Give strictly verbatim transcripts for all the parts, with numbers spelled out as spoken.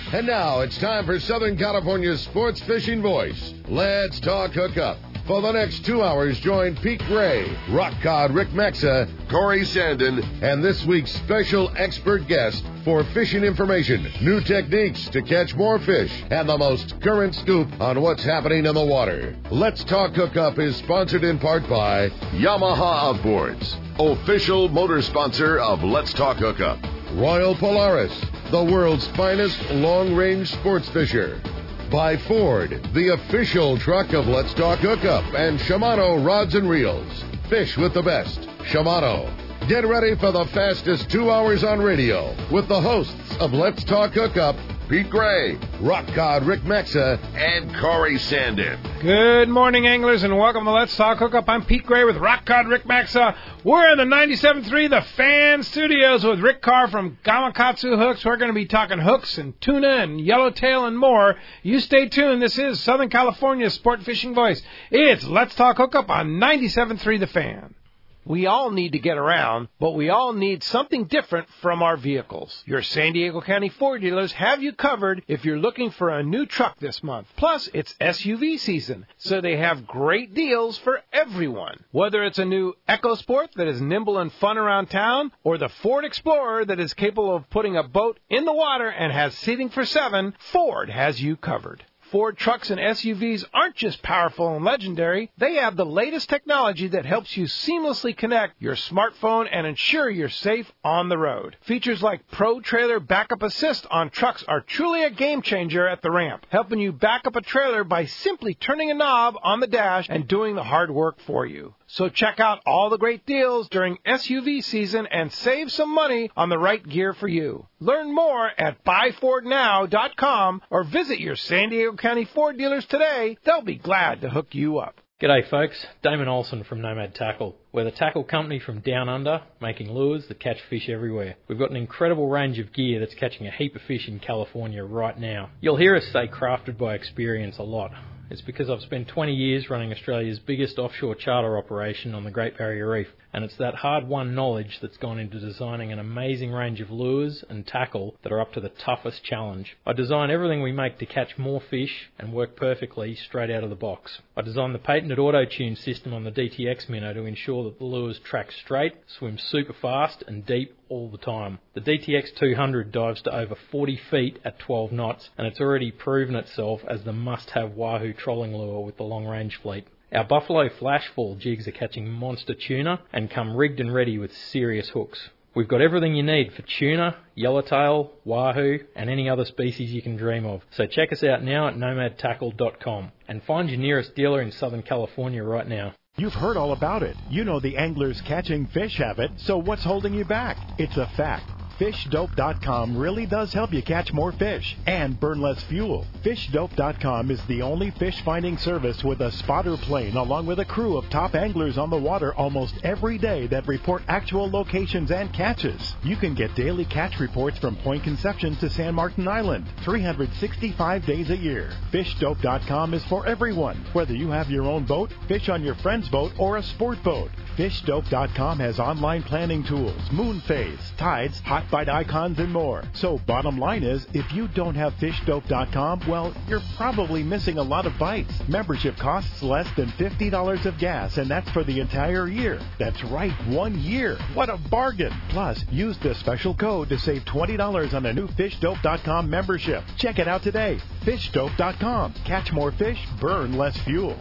And now it's time for Southern California's sports fishing voice. Let's talk hookup. For the next two hours, join Pete Gray, Rock Cod Rick Maxa, Corey Sandin, and this week's special expert guest for fishing information, new techniques to catch more fish, and the most current scoop on what's happening in the water. Let's Talk Hookup is sponsored in part by Yamaha Outboards, official motor sponsor of Let's Talk Hookup. Royal Polaris, the world's finest long-range sports fisher. By Ford, the official truck of Let's Talk Hookup, and Shimano Rods and Reels. Fish with the best. Shimano. Get ready for the fastest two hours on radio with the hosts of Let's Talk Hookup, Pete Gray, Rock Cod Rick Maxa, and Corey Sandin. Good morning, anglers, and welcome to Let's Talk Hookup. I'm Pete Gray with Rock Cod Rick Maxa. We're in the ninety-seven point three The Fan Studios with Rick Carr from Gamakatsu Hooks. We're going to be talking hooks and tuna and yellowtail and more. You stay tuned. This is Southern California's sport fishing voice. It's Let's Talk Hookup on ninety-seven point three The Fan. We all need to get around, but we all need something different from our vehicles. Your San Diego County Ford dealers have you covered if you're looking for a new truck this month. Plus, it's S U V season, so they have great deals for everyone. Whether it's a new EcoSport that is nimble and fun around town, or the Ford Explorer that is capable of putting a boat in the water and has seating for seven, Ford has you covered. Ford trucks and S U Vs aren't just powerful and legendary. They have the latest technology that helps you seamlessly connect your smartphone and ensure you're safe on the road. Features like Pro Trailer Backup Assist on trucks are truly a game changer at the ramp, helping you back up a trailer by simply turning a knob on the dash and doing the hard work for you. So check out all the great deals during S U V season and save some money on the right gear for you. Learn more at buy ford now dot com or visit your San Diego County Ford dealers today. They'll be glad to hook you up. G'day folks, Damon Olson from Nomad Tackle. We're the tackle company from down under, making lures that catch fish everywhere. We've got an incredible range of gear that's catching a heap of fish in California right now. You'll hear us say crafted by experience a lot. It's because I've spent twenty years running Australia's biggest offshore charter operation on the Great Barrier Reef, and it's that hard-won knowledge that's gone into designing an amazing range of lures and tackle that are up to the toughest challenge. I design everything we make to catch more fish and work perfectly straight out of the box. I designed the patented auto-tune system on the D T X Minnow to ensure that the lures track straight, swim super fast and deep all the time. The D T X two hundred dives to over forty feet at twelve knots, and it's already proven itself as the must-have wahoo trolling lure with the long-range fleet. Our Buffalo Flashfall jigs are catching monster tuna and come rigged and ready with serious hooks. We've got everything you need for tuna, yellowtail, wahoo, and any other species you can dream of. So check us out now at nomad tackle dot com and find your nearest dealer in Southern California right now. You've heard all about it. You know the anglers catching fish have it, so what's holding you back? It's a fact. fish dope dot com really does help you catch more fish and burn less fuel. fish dope dot com is the only fish finding service with a spotter plane along with a crew of top anglers on the water almost every day that report actual locations and catches. You can get daily catch reports from Point Conception to San Martin Island, three hundred sixty-five days a year. fish dope dot com is for everyone, whether you have your own boat, fish on your friend's boat, or a sport boat. fish dope dot com has online planning tools, moon phase, tides, hot bite icons, and more. So bottom line is, if you don't have fish dope dot com, well, you're probably missing a lot of bites. Membership costs less than fifty dollars of gas, and that's for the entire year. That's right, one year. What a bargain. Plus, use this special code to save twenty dollars on a new fish dope dot com membership. Check it out today. fish dope dot com. Catch more fish, burn less fuel.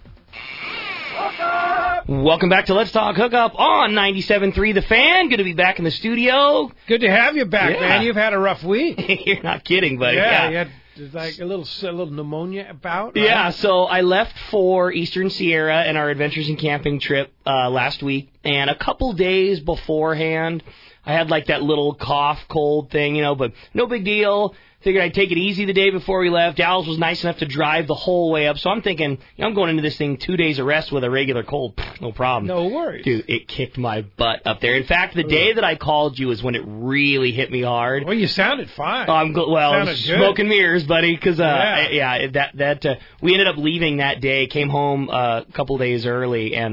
Welcome back to Let's Talk Hookup on ninety-seven point three The Fan. Good to be back in the studio. Good to have you back, yeah. man. You've had a rough week. You're not kidding, buddy. Yeah, yeah. you had like a little a little pneumonia about. Right? Yeah, so I left for Eastern Sierra and our Adventures in Camping trip uh, last week, and a couple days beforehand, I had like that little cough, cold thing, you know, but no big deal. Figured I'd take it easy the day before we left. Dallas was nice enough to drive the whole way up. So I'm thinking, you know, I'm going into this thing two days of rest with a regular cold. No problem. No worries. Dude, it kicked my butt up there. In fact, the day that I called you is when it really hit me hard. Well, you sounded fine. Oh, I'm go- well, sounded smoke good. and mirrors, buddy, because uh, yeah. yeah, that that uh, we ended up leaving that day, came home uh, a couple days early, and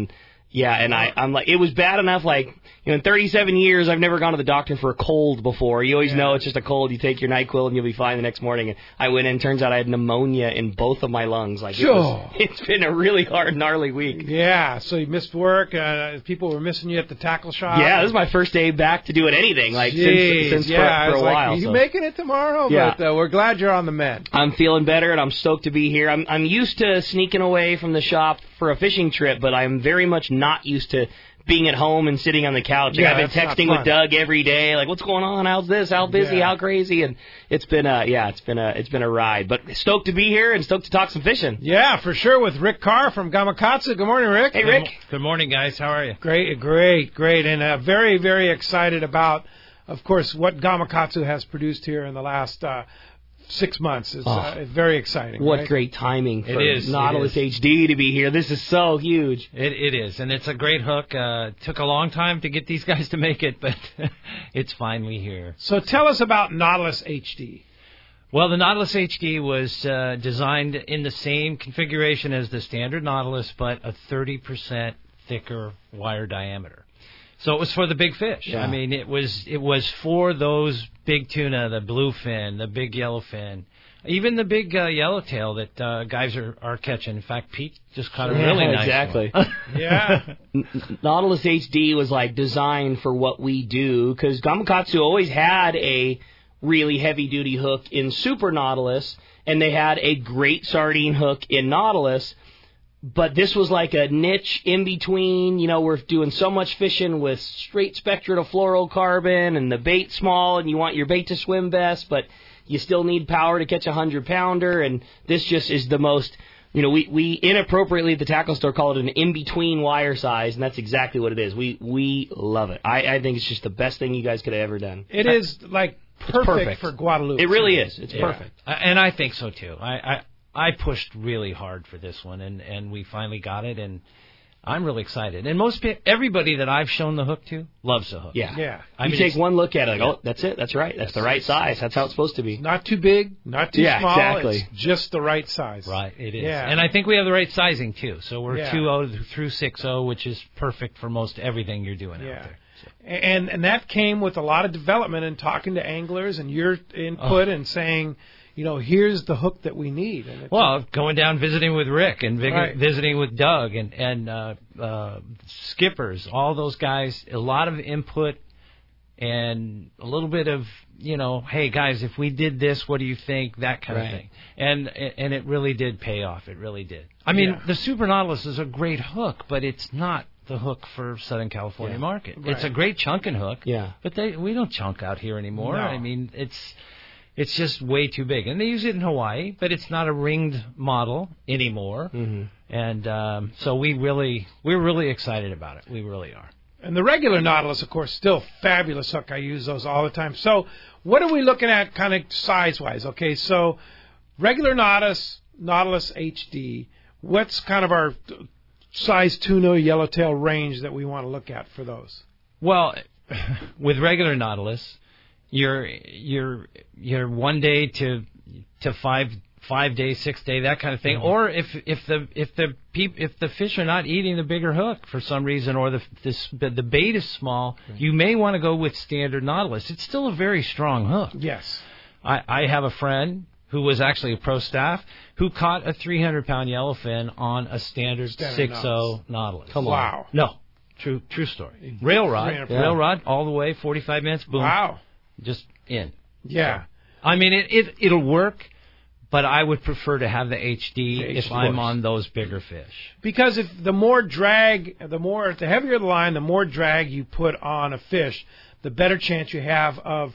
Yeah, and I, I'm like, it was bad enough, like, you know, in thirty-seven years, I've never gone to the doctor for a cold before. You always Yeah. know it's just a cold. You take your NyQuil and you'll be fine the next morning. And I went in, turns out I had pneumonia in both of my lungs. Like, it was, it's been a really hard, gnarly week. Yeah, so you missed work. Uh, people were missing you at the tackle shop. Yeah, this is my first day back to doing anything, like, Jeez, since, since yeah, for, for I was a like, while. Are you so. making it tomorrow? Yeah. But uh, we're glad you're on the mend. I'm feeling better, and I'm stoked to be here. I'm I'm used to sneaking away from the shop for a fishing trip, but I'm very much not used to being at home and sitting on the couch. Like, Yeah, I've been that's not texting fun. with Doug every day, like, what's going on? How's this? How busy? Yeah. How crazy? And it's been a yeah, it's been a it's been a ride. But stoked to be here and stoked to talk some fishing. Yeah, for sure, with Rick Carr from Gamakatsu. Good morning, Rick. Hey, Rick. Good morning, guys. How are you? Great, great, great, and uh, very, very excited about, of course, what Gamakatsu has produced here in the last uh, six months. It's Oh. uh, very exciting. What right? great timing for It is, it Nautilus is. H D to be here. This is so huge. It, it is, and it's a great hook. Uh, it took a long time to get these guys to make it, but it's finally here. So tell us about Nautilus H D. Well, the Nautilus H D was uh, designed in the same configuration as the standard Nautilus, but a thirty percent thicker wire diameter. So it was for the big fish. Yeah. I mean, it was it was for those big tuna, the bluefin, the big yellowfin, even the big uh, yellowtail that uh, guys are, are catching. In fact, Pete just caught a Yeah, really nice exactly. one. Yeah. Nautilus H D was like designed for what we do because Gamakatsu always had a really heavy duty hook in Super Nautilus, and they had a great sardine hook in Nautilus. But this was like a niche in between. You know, we're doing so much fishing with straight spectra to fluorocarbon, and the bait small, and you want your bait to swim best, but you still need power to catch a hundred pounder. And this just is the most. You know, we, we inappropriately at the tackle store call it an in-between wire size, and that's exactly what it is. We we love it. I, I think it's just the best thing you guys could have ever done. It is, like, perfect, perfect. for Guadalupe. It really is. It's Yeah. perfect. Uh, And I think so, too. I, I I pushed really hard for this one, and, and we finally got it, and I'm really excited. And most pe- everybody that I've shown the hook to loves the hook. Yeah. Yeah. I you mean, take it's- one look at it, like, oh, that's it. That's right. That's the right size. That's how it's supposed to be. Not too big, not too Yeah, small. exactly. It's just the right size. Right, it is. Yeah. And I think we have the right sizing, too. So we're Yeah. two oh through six oh, which is perfect for most everything you're doing Yeah. out there. So. And and that came with a lot of development and talking to anglers and your input Oh. and saying, you know, here's the hook that we need. And it's Well, going down visiting with Rick and vig- Right. visiting with Doug and and uh, uh, Skippers, all those guys, a lot of input and a little bit of, you know, hey guys, if we did this, what do you think? That kind Right. of thing. And and it really did pay off. It really did. I mean, Yeah. the Super Nautilus is a great hook, but it's not the hook for Southern California Yeah. market. Right. It's a great chunking hook. Yeah. But they we don't chunk out here anymore. No. I mean, it's it's just way too big. And they use it in Hawaii, but it's not a ringed model anymore. Mm-hmm. And um, so we really we're really excited about it. We really are. And the regular Nautilus, of course, still fabulous hook. I use those all the time. So what are we looking at kind of size-wise? Okay, so regular Nautilus, Nautilus H D, what's kind of our size tuna yellowtail range that we want to look at for those? Well, with regular Nautilus, you're you're you're one day to to five five day, six day, that kind of thing. Mm-hmm. Or if if the if the peop, if the fish are not eating the bigger hook for some reason, or the this, the bait is small, you may want to go with standard Nautilus. It's still a very strong hook. Yes. I, I have a friend who was actually a pro staff who caught a three hundred pound yellowfin on a standard Standard six oh Nautilus. Come on. Wow. No, true true story. Rail rod, three hundred Yeah. rail rod, all the way, forty-five minutes, boom, Wow. just in. Yeah. I mean, it, it it'll work, but I would prefer to have the H D The if H D. I'm on those bigger fish. Because if the more drag, the more, the heavier the line, the more drag you put on a fish, the better chance you have of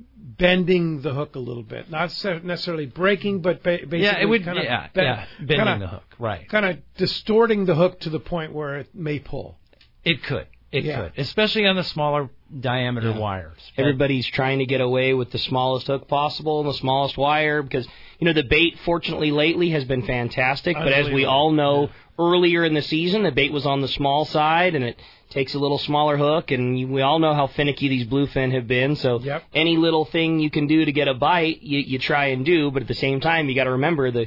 bending the hook a little bit. Not se- necessarily breaking, but ba- basically Yeah, it would. kind of Yeah, yeah, bending kinda, the hook, right? kind of distorting the hook to the point where it may pull. It could, it Yeah. could, especially on the smaller diameter Yeah. wires. But- Everybody's trying to get away with the smallest hook possible and the smallest wire because, you know, the bait, fortunately, lately has been fantastic. But as we Unbelievable. all know, earlier in the season, the bait was on the small side, and it takes a little smaller hook. And you, we all know how finicky these bluefin have been. So Yep. any little thing you can do to get a bite, you, you try and do. But at the same time, you got to remember the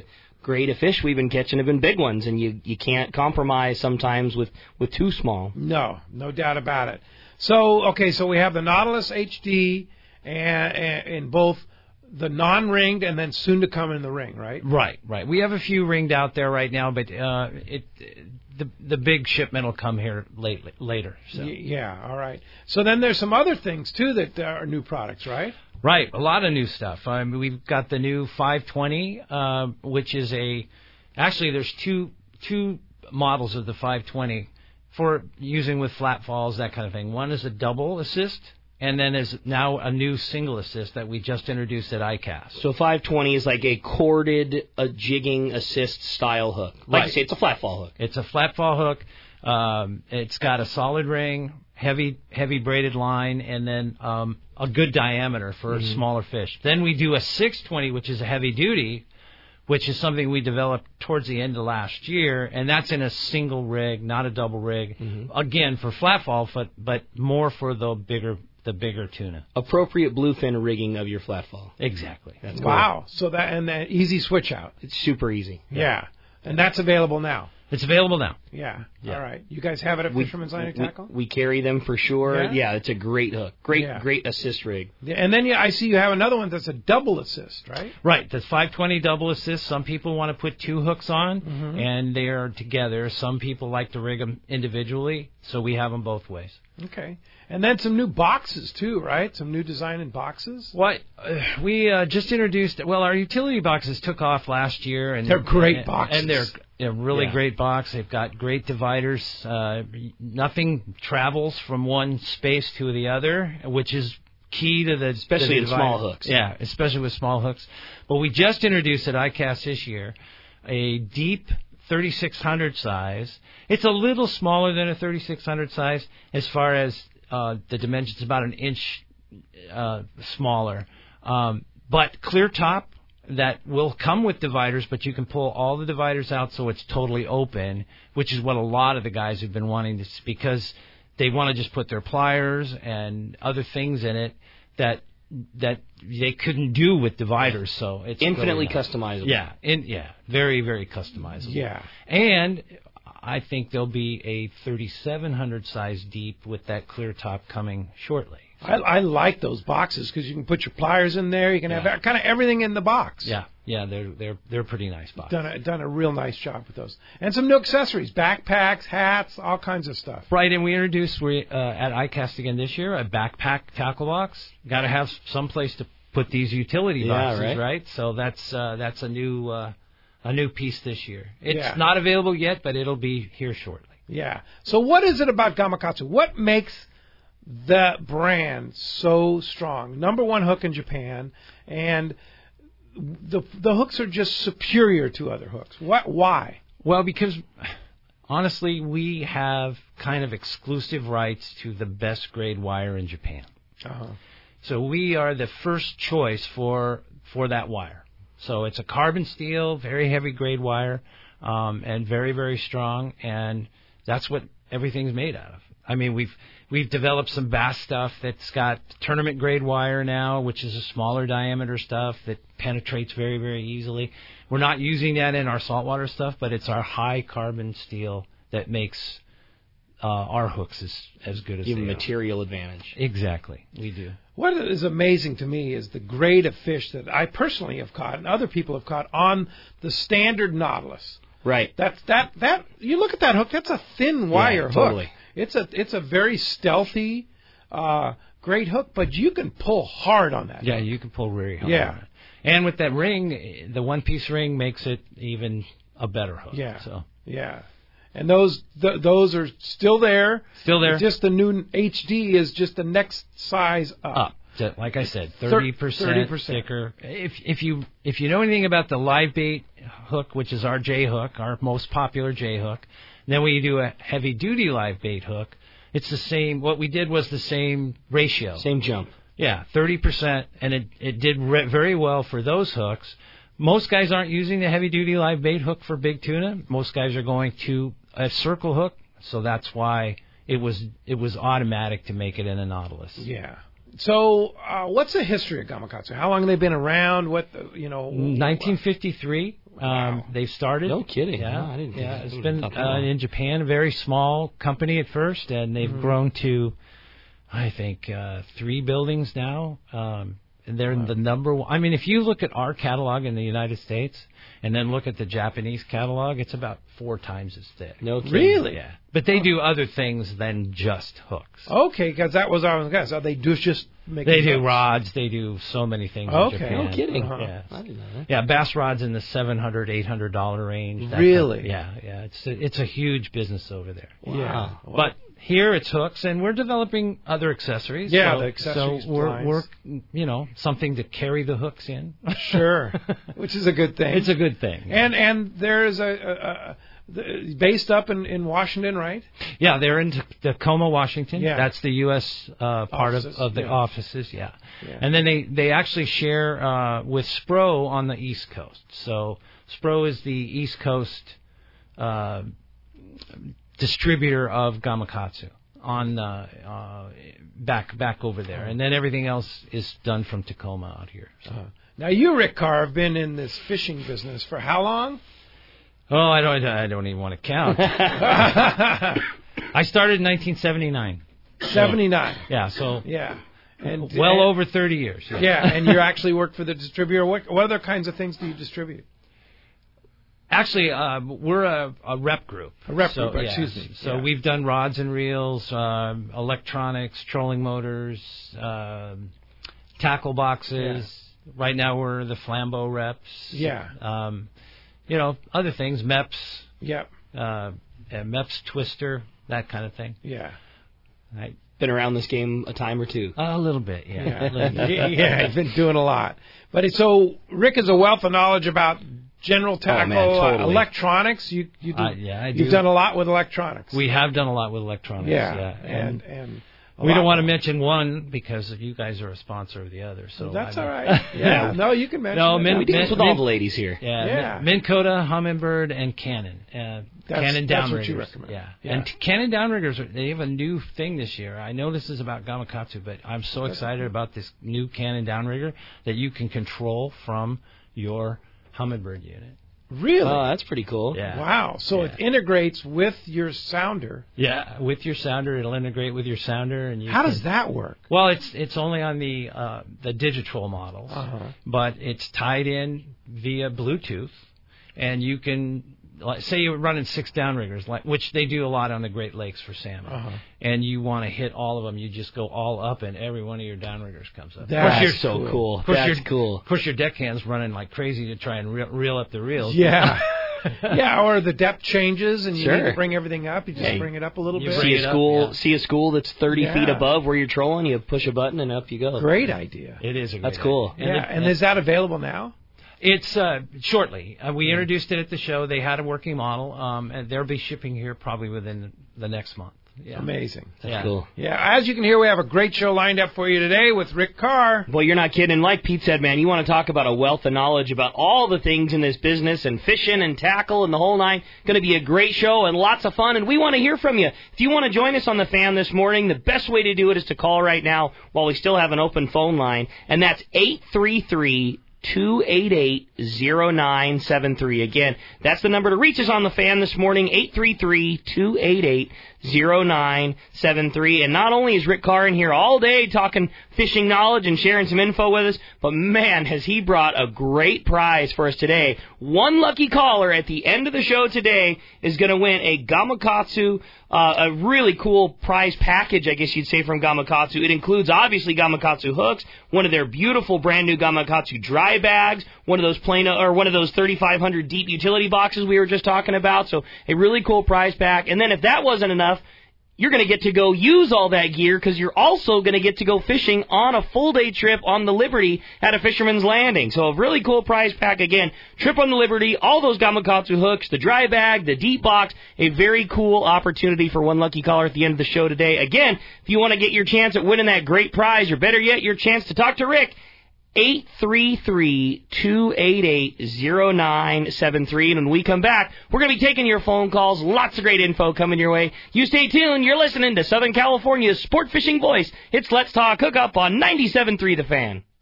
grade of fish we've been catching have been big ones, and you you can't compromise sometimes with, with too small. No, no doubt about it. So, okay, so we have the Nautilus H D and, and in both the non-ringed and then soon to come in the ring, right? Right, right. We have a few ringed out there right now, but uh, it the the big shipment will come here late, later. So. Y- yeah, all right. So then there's some other things, too, that are new products, right? Right, a lot of new stuff. I mean, we've got the new five twenty, uh, which is a... Actually, there's two two models of the five twenty for using with flat falls, that kind of thing. One is a double assist, and then there's now a new single assist that we just introduced at I C A S. So five twenty is like a corded, a jigging assist style hook. Like Right. you say, it's a flat fall hook. It's a flat fall hook. Um, it's got a solid ring, heavy heavy braided line, and then um, a good diameter for Mm-hmm. smaller fish. Then we do a six twenty, which is a heavy duty, which is something we developed towards the end of last year, and that's in a single rig, not a double rig. Mm-hmm. Again, for flat fall, but but more for the bigger the bigger tuna. Appropriate bluefin rigging of your flat fall. Exactly. That's Wow. So that and that easy switch out. It's super easy. Yeah. And that's available now. It's available now. Yeah. Yeah. All right. You guys have it at Fisherman's Line and we, Tackle? we carry them for sure. Yeah? Yeah, it's a great hook. Great, Yeah. great assist rig. Yeah, and then you, I see you have another one that's a double assist, right? Right, the five twenty double assist. Some people want to put two hooks on, Mm-hmm. and they are together. Some people like to rig them individually, so we have them both ways. Okay. And then some new boxes, too, right? Some new design in boxes? What uh, we uh, just introduced? Well, our utility boxes took off last year, and They're great and, boxes. and they're a really Yeah. great box. They've got great dividers. Uh, nothing travels from one space to the other, which is key to the Especially to the in small divider. hooks. Yeah, especially with small hooks. But we just introduced at I C A S this year a deep thirty-six hundred size. It's a little smaller than a thirty-six hundred size as far as uh, the dimensions, about an inch uh, smaller. Um, but clear top that will come with dividers, but you can pull all the dividers out so it's totally open, which is what a lot of the guys have been wanting to, because they want to just put their pliers and other things in it that that they couldn't do with dividers. So it's Infinitely really nice. customizable. Yeah, in, yeah, very very customizable. Yeah. And I think there'll be a thirty-seven hundred size deep with that clear top coming shortly. I, I like those boxes because you can put your pliers in there. You can Yeah. have kind of everything in the box. Yeah, yeah, they're they're they're pretty nice boxes. Done a, done a real nice job with those. And some new accessories, backpacks, hats, all kinds of stuff. Right, and we introduced we uh, at I C A S again this year a backpack tackle box. Got to have some place to put these utility Yeah, boxes, right. So that's uh, that's a new uh, a new piece this year. It's Yeah. not available yet, but it'll be here shortly. Yeah. So what is it about Gamakatsu? What makes the brand so strong? Number one hook in Japan, and the the hooks are just superior to other hooks. What? Why? Well, because honestly, we have kind of exclusive rights to the best grade wire in Japan. Uh-huh. So we are the first choice for for that wire. So it's a carbon steel, very heavy grade wire, um, and very very strong, and that's what everything's made out of. I mean, we've we've developed some bass stuff that's got tournament grade wire now, which is a smaller diameter stuff that penetrates very very easily. We're not using that in our saltwater stuff, but it's our high carbon steel that makes uh, our hooks as as good as Give they them are. material advantage. Exactly, we do. What is amazing to me is the grade of fish that I personally have caught and other people have caught on the standard Nautilus. Right. That's that that you look at that hook. That's a thin wire totally. hook. It's a it's a very stealthy, uh, great hook, but you can pull hard on that. Yeah, hook. you can pull very hard. Yeah. on it. And with that ring, the one-piece ring makes it even a better hook. Yeah. So Yeah, and those th- those are still there. still there. Just the new H D is just the next size up. up. To, like I said, Thir- thirty percent thirty percent. thicker. If if you if you know anything about the live bait hook, which is our J hook, our most popular J hook, then we do a heavy duty live bait hook. It's the same. What we did was the same ratio. Same jump. Yeah, thirty percent, and it it did re- very well for those hooks. Most guys aren't using the heavy duty live bait hook for big tuna. Most guys are going to a circle hook, so that's why it was it was automatic to make it in a Nautilus. Yeah. So, uh, what's the history of Gamakatsu? How long have they been around? What the, you know? nineteen fifty-three. Um, Wow. They've started. No kidding. Yeah, No, I didn't yeah. think It's that. been uh, in Japan, a very small company at first, and they've Mm-hmm. grown to, I think, uh, three buildings now. Um, and they're Wow. the number one. I mean, if you look at our catalog in the United States and then look at the Japanese catalog, it's about four times as thick. No kidding. Really? Yeah. But they do other things than just hooks. Okay, because that was our guess. So they do just make. They do hooks. rods. They do so many things Okay. in Japan. No kidding. Uh-huh. Yeah. I didn't know that. Yeah, bass rods in the seven hundred dollars, eight hundred dollars range. that Really? kind of- yeah, yeah. It's a, it's a huge business over there. Yeah. But here it's hooks, and we're developing other accessories. Yeah, so, the accessories, So we're, blinds. we're, you know, something to carry the hooks in. Sure, which is a good thing. It's a good thing. and and there's a, a, a the, based up in, in Washington, right? Yeah, they're in Tacoma, Washington. Yeah. That's the U S uh, part of, Offices, of the yeah. offices, yeah. Yeah. And then they, they actually share uh, with Spro on the East Coast. So Spro is the East Coast uh, distributor of Gamakatsu on uh, uh, back back over there. And then everything else is done from Tacoma out here. So. Uh, now you, Rick Carr, have been in this fishing business for how long? Oh, I don't I don't even want to count. I started in nineteen seventy-nine. seventy-nine. Yeah, so Yeah. And well and- over thirty years. Yeah. Yeah, and you actually work for the distributor. What, what other kinds of things do you distribute? Actually, uh, we're a, a rep group. A rep so, group, yeah, excuse me. So Yeah. we've done rods and reels, um electronics, trolling motors, um tackle boxes. Right now we're the Flambeau reps. Yeah. Um, you know, other things, M E Ps, Yep. uh, M E Ps Twister, that kind of thing. Yeah. Right. Been around this game a time or two. A little bit, yeah. Yeah. A little bit. yeah, he's been doing a lot. But it's, so Rick has a wealth of knowledge about general tackle, man, totally. uh, electronics. You you do, Uh, yeah, I you've do. done a lot with electronics. We have done a lot with electronics. yeah, Yeah, and and a we lot don't want to more. mention one because you guys are a sponsor of the other. So That's I all mean- right. Yeah, no, you can mention. No, it. Min- We dance with all Min- the ladies here. Yeah, Yeah. Min- Minn Kota, Humminbird, and Canon. Uh, That's- Canon that's what downriggers. you recommend. Yeah. Yeah. and t- Canon downriggers. Are, they have a new thing this year. I know this is about Gamakatsu, but I'm so excited about this new Canon downrigger that you can control from your Humminbird unit. Really? Oh, that's pretty cool. Yeah. Wow. So Yeah. it integrates with your sounder. Yeah, with your sounder, it'll integrate with your sounder, and you. How can, does that work? Well, it's it's only on the uh, the Digitrol models, Uh-huh. but it's tied in via Bluetooth, and you can like, say you're running six downriggers, like which they do a lot on the Great Lakes for salmon, Uh-huh. and you want to hit all of them. You just go all up, and every one of your downriggers comes up. That's of course, you're, so cool. cool. of course That's your- cool. Of course, your deckhand's running like crazy to try and reel, reel up the reels. Yeah. yeah, or the depth changes and you need Sure. to bring everything up. You just Hey, bring it up a little you bit. bring See it a up, school, yeah. see a school that's thirty Yeah. feet above where you're trolling. You push a button and up you go. Great idea. It is a great That's cool. idea. Yeah, the- and is that available now? It's uh, shortly. Uh, we introduced it at the show. They had a working model, um, and they'll be shipping here probably within the next month. Yeah. Amazing. That's Yeah. cool. Yeah, as you can hear, we have a great show lined up for you today with Rick Carr. Well, you're not kidding. Like Pete said, man, you want to talk about a wealth of knowledge about all the things in this business and fishing and tackle and the whole nine. Going to be a great show and lots of fun, and we want to hear from you. If you want to join us on the Fan this morning, the best way to do it is to call right now while we still have an open phone line, and that's eight three three, two eight eight, zero nine seven three. Again, that's the number to reach us on the Fan this morning, eight three three, two eight eight, zero nine seven three. And not only is Rick Carr in here all day talking fishing knowledge and sharing some info with us, but man, has he brought a great prize for us today. One lucky caller at the end of the show today is going to win a Gamakatsu, uh, a really cool prize package, I guess you'd say, from Gamakatsu. It includes, obviously, Gamakatsu hooks, one of their beautiful brand new Gamakatsu dry bags, one of those plain, or one of those thirty-five hundred deep utility boxes we were just talking about. So a really cool prize pack. And then if that wasn't enough, you're going to get to go use all that gear because you're also going to get to go fishing on a full-day trip on the Liberty at a Fisherman's Landing. So a really cool prize pack again. Trip on the Liberty, all those Gamakatsu hooks, the dry bag, the deep box, a very cool opportunity for one lucky caller at the end of the show today. Again, if you want to get your chance at winning that great prize, or better yet, your chance to talk to Rick, eight three three, two eight eight, zero nine seven three. And when we come back, we're going to be taking your phone calls. Lots of great info coming your way. You stay tuned. You're listening to Southern California's sport fishing voice. It's Let's Talk Hookup on ninety-seven point three The Fan.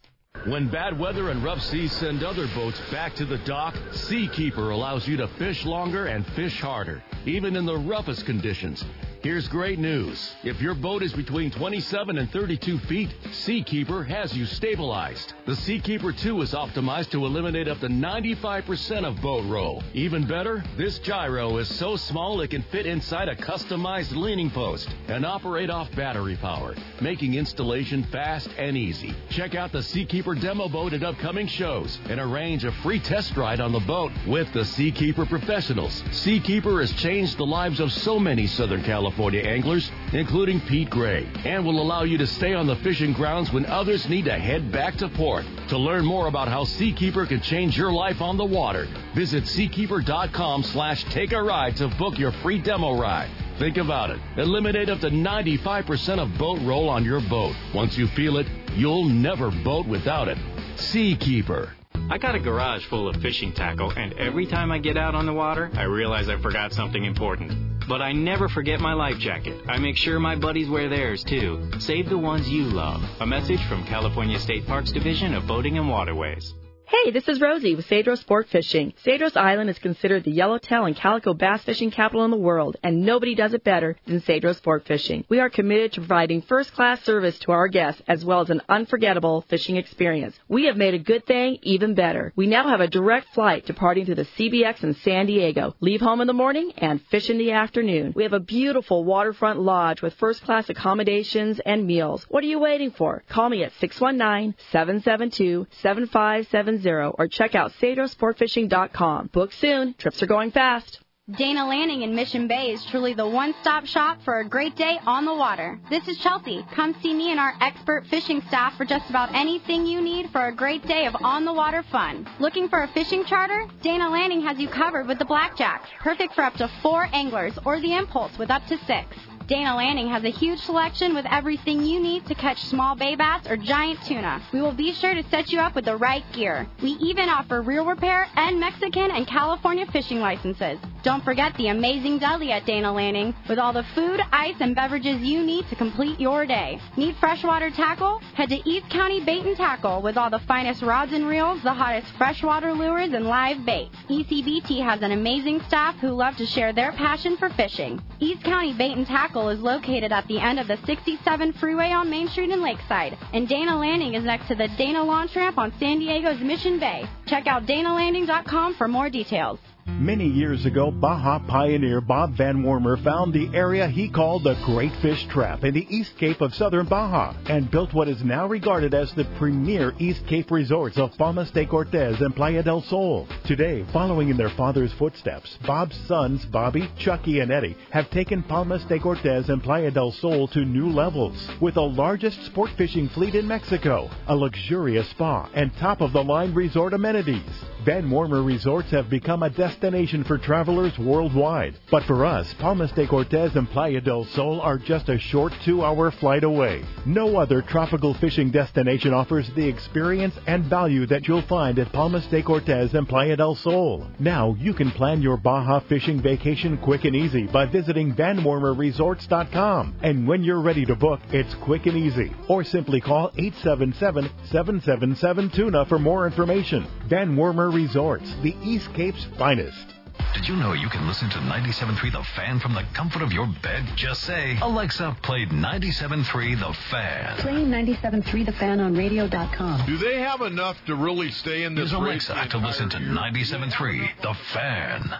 When bad weather and rough seas send other boats back to the dock, Seakeeper allows you to fish longer and fish harder, even in the roughest conditions. Here's great news. If your boat is between twenty-seven and thirty-two feet, Seakeeper has you stabilized. The Seakeeper two is optimized to eliminate up to ninety-five percent of boat roll. Even better, this gyro is so small it can fit inside a customized leaning post and operate off battery power, making installation fast and easy. Check out the Seakeeper demo boat at upcoming shows and arrange a free test ride on the boat with the Seakeeper professionals. Seakeeper has changed the lives of so many Southern California anglers, including Pete Gray, and will allow you to stay on the fishing grounds when others need to head back to port. To learn more about how Seakeeper can change your life on the water, visit seakeeper.com slash take a ride to book your free demo ride. Think about it. Eliminate up to ninety-five percent of boat roll on your boat. Once you feel it, you'll never boat without it. Seakeeper. I got a garage full of fishing tackle, and every time I get out on the water, I realize I forgot something important. But I never forget my life jacket. I make sure my buddies wear theirs, too. Save the ones you love. A message from California State Parks Division of Boating and Waterways. Hey, this is Rosie with Cedros Sport Fishing. Cedros Island is considered the yellowtail and calico bass fishing capital in the world, and nobody does it better than Cedros Sport Fishing. We are committed to providing first-class service to our guests as well as an unforgettable fishing experience. We have made a good thing even better. We now have a direct flight departing to the C B X in San Diego. Leave home in the morning and fish in the afternoon. We have a beautiful waterfront lodge with first-class accommodations and meals. What are you waiting for? Call me at six one nine, seven seven two, seven five seven zero or check out Cedros Sport Fishing dot com. Book soon. Trips are going fast. Dana Landing in Mission Bay is truly the one-stop shop for a great day on the water. This is Chelsea. Come see me and our expert fishing staff for just about anything you need for a great day of on-the-water fun. Looking for a fishing charter? Dana Landing has you covered with the Blackjack, perfect for up to four anglers, or the Impulse with up to six. Dana Landing has a huge selection with everything you need to catch small bay bass or giant tuna. We will be sure to set you up with the right gear. We even offer reel repair and Mexican and California fishing licenses. Don't forget the amazing deli at Dana Landing with all the food, ice, and beverages you need to complete your day. Need freshwater tackle? Head to East County Bait and Tackle with all the finest rods and reels, the hottest freshwater lures, and live bait. E C B T has an amazing staff who love to share their passion for fishing. East County Bait and Tackle is located at the end of the sixty-seven freeway on Main Street in Lakeside, and Dana Landing is next to the Dana Launch Ramp on San Diego's Mission Bay. Check out dana landing dot com for more details. Many years ago, Baja pioneer Bob Van Wormer found the area he called the Great Fish Trap in the East Cape of southern Baja and built what is now regarded as the premier East Cape resorts of Palmas de Cortez and Playa del Sol. Today, following in their father's footsteps, Bob's sons, Bobby, Chucky, and Eddie, have taken Palmas de Cortez and Playa del Sol to new levels with the largest sport fishing fleet in Mexico, a luxurious spa, and top-of-the-line resort amenities. Van Wormer Resorts have become a destination for travelers worldwide. But for us, Palmas de Cortez and Playa del Sol are just a short two-hour flight away. No other tropical fishing destination offers the experience and value that you'll find at Palmas de Cortez and Playa del Sol. Now you can plan your Baja fishing vacation quick and easy by visiting van wormer resorts dot com. And when you're ready to book, it's quick and easy. Or simply call eight seven seven, seven seven seven, tuna for more information. Van Wormer Resorts, the East Cape's finest. Did you know you can listen to ninety-seven point three The Fan from the comfort of your bed? Just say, Alexa, play ninety-seven point three The Fan. Play ninety-seven point three The Fan on radio dot com. Do they have enough to really stay in this Use Alexa race to listen to ninety-seven point three The Fan.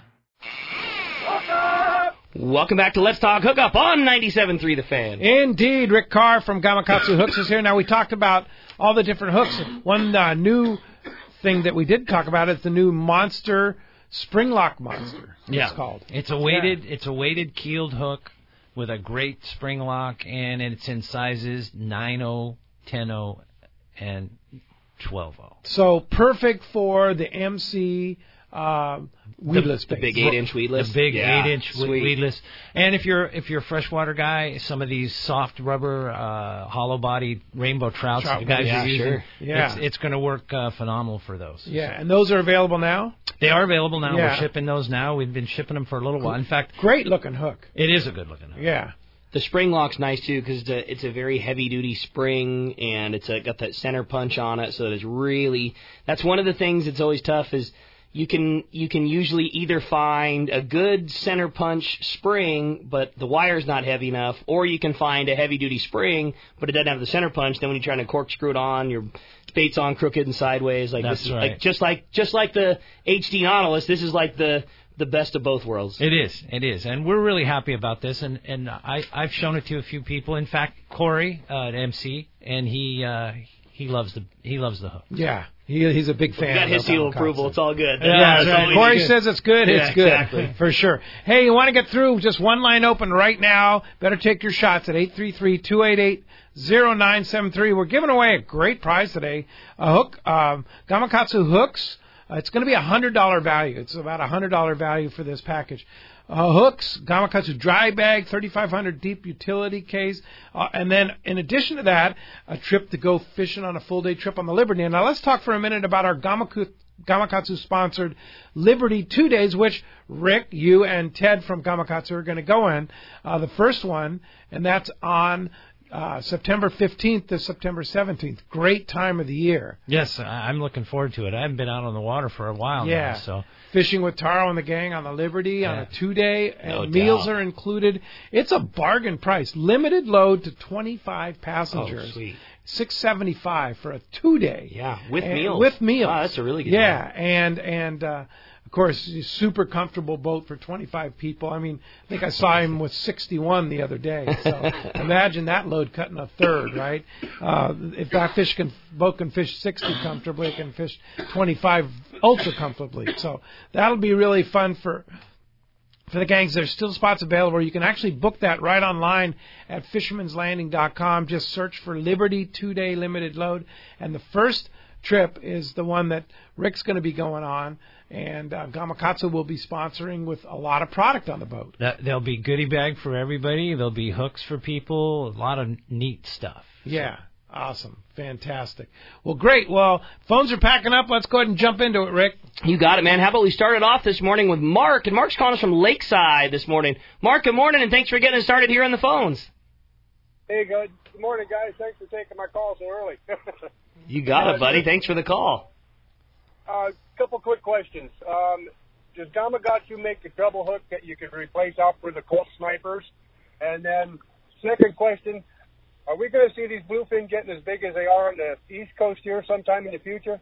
Welcome back to Let's Talk Hookup on ninety-seven point three The Fan. Indeed. Rick Carr from Gamakatsu Hooks is here. Now, we talked about all the different hooks. One uh, new thing that we did talk about is the new Monster Spring Lock Monster. Yeah. It's called. It's a weighted, yeah. it's a weighted keeled hook with a great spring lock, and it's in sizes nine oh, ten oh, and twelve oh. So perfect for the M C uh, weedless the, the big eight inch weedless, the big yeah, eight inch weedless. And if you're if you're a freshwater guy, some of these soft rubber, uh, hollow bodied rainbow trouts, Trout, the guys yeah, are using, sure. yeah, it's, it's going to work uh, phenomenal for those. Yeah, and those are available now. They are available now. Yeah. We're shipping those now. We've been shipping them for a little while. In fact, great looking hook. It is a good looking hook. Yeah. The spring lock's nice, too, because it's a, it's a very heavy-duty spring, and it's a, got that center punch on it, so it's really... That's one of the things that's always tough is you can you can usually either find a good center punch spring, but the wire's not heavy enough, or you can find a heavy-duty spring, but it doesn't have the center punch. Then when you're trying to corkscrew it on, your bait's on crooked and sideways. Like That's this is right. like just like just like the H D Nautilus, this is like the... the best of both worlds. It is, it is, and we're really happy about this. And and I I've shown it to a few people. In fact, Corey uh, at M C, and he uh, he loves the he loves the hook. Yeah, he he's a big fan. You got his seal of approval. It's all good. Yeah, yeah right. all Corey good. says it's good. Yeah, it's good exactly. for sure. Hey, you want to get through? Just one line open right now. Better take your shots at eight three three, two eight eight, zero nine seven three. We're giving away a great prize today. A hook, um, Gamakatsu hooks. Uh, it's going to be a one hundred dollars value. It's about a one hundred dollars value for this package. Uh, hooks, Gamakatsu dry bag, thirty-five hundred deep utility case, uh, and then in addition to that, a trip to go fishing on a full-day trip on the Liberty. And now let's talk for a minute about our Gamakatsu Gamakatsu-sponsored Liberty two days, which Rick, you, and Ted from Gamakatsu are going to go in. Uh, the first one, and that's on Uh, September fifteenth to September seventeenth. Great time of the year. Yes, I- I'm looking forward to it. I haven't been out on the water for a while yeah. now. So. Fishing with Taro and the gang on the Liberty Yeah. on a two-day, and No meals doubt. are included. It's a bargain price. Limited load to twenty-five passengers. Oh, sweet. six seventy-five for a two-day. Yeah, with and, meals. With meals. Wow, that's a really good Yeah, deal. and and uh, of course, super comfortable boat for twenty-five people. I mean, I think I saw him with sixty-one the other day. So imagine that load cutting a third, right? Uh, if that fish can boat can fish sixty comfortably, it can fish twenty-five ultra comfortably. So that'll be really fun for. For the gangs, there's still spots available. You can actually book that right online at fishermans landing dot com. Just search for Liberty two-day limited load. And the first trip is the one that Rick's going to be going on. And uh, Gamakatsu will be sponsoring with a lot of product on the boat. That, there'll be goodie bag for everybody. There'll be hooks for people. A lot of neat stuff. Yeah. Awesome. Fantastic. Well, great. Well, phones are packing up. Let's go ahead and jump into it, Rick. You got it, man. How about we start it off this morning with Mark? And Mark's calling us from Lakeside this morning. Mark, good morning, and thanks for getting us started here on the phones. Hey, good. Good morning, guys. Thanks for taking my call so early. You got it, buddy. Thanks for the call. A uh, couple quick questions. Um, does Gamakatsu make a treble hook that you could replace out for the Colt snipers? And then second question, are we going to see these bluefin getting as big as they are on the East Coast here sometime in the future?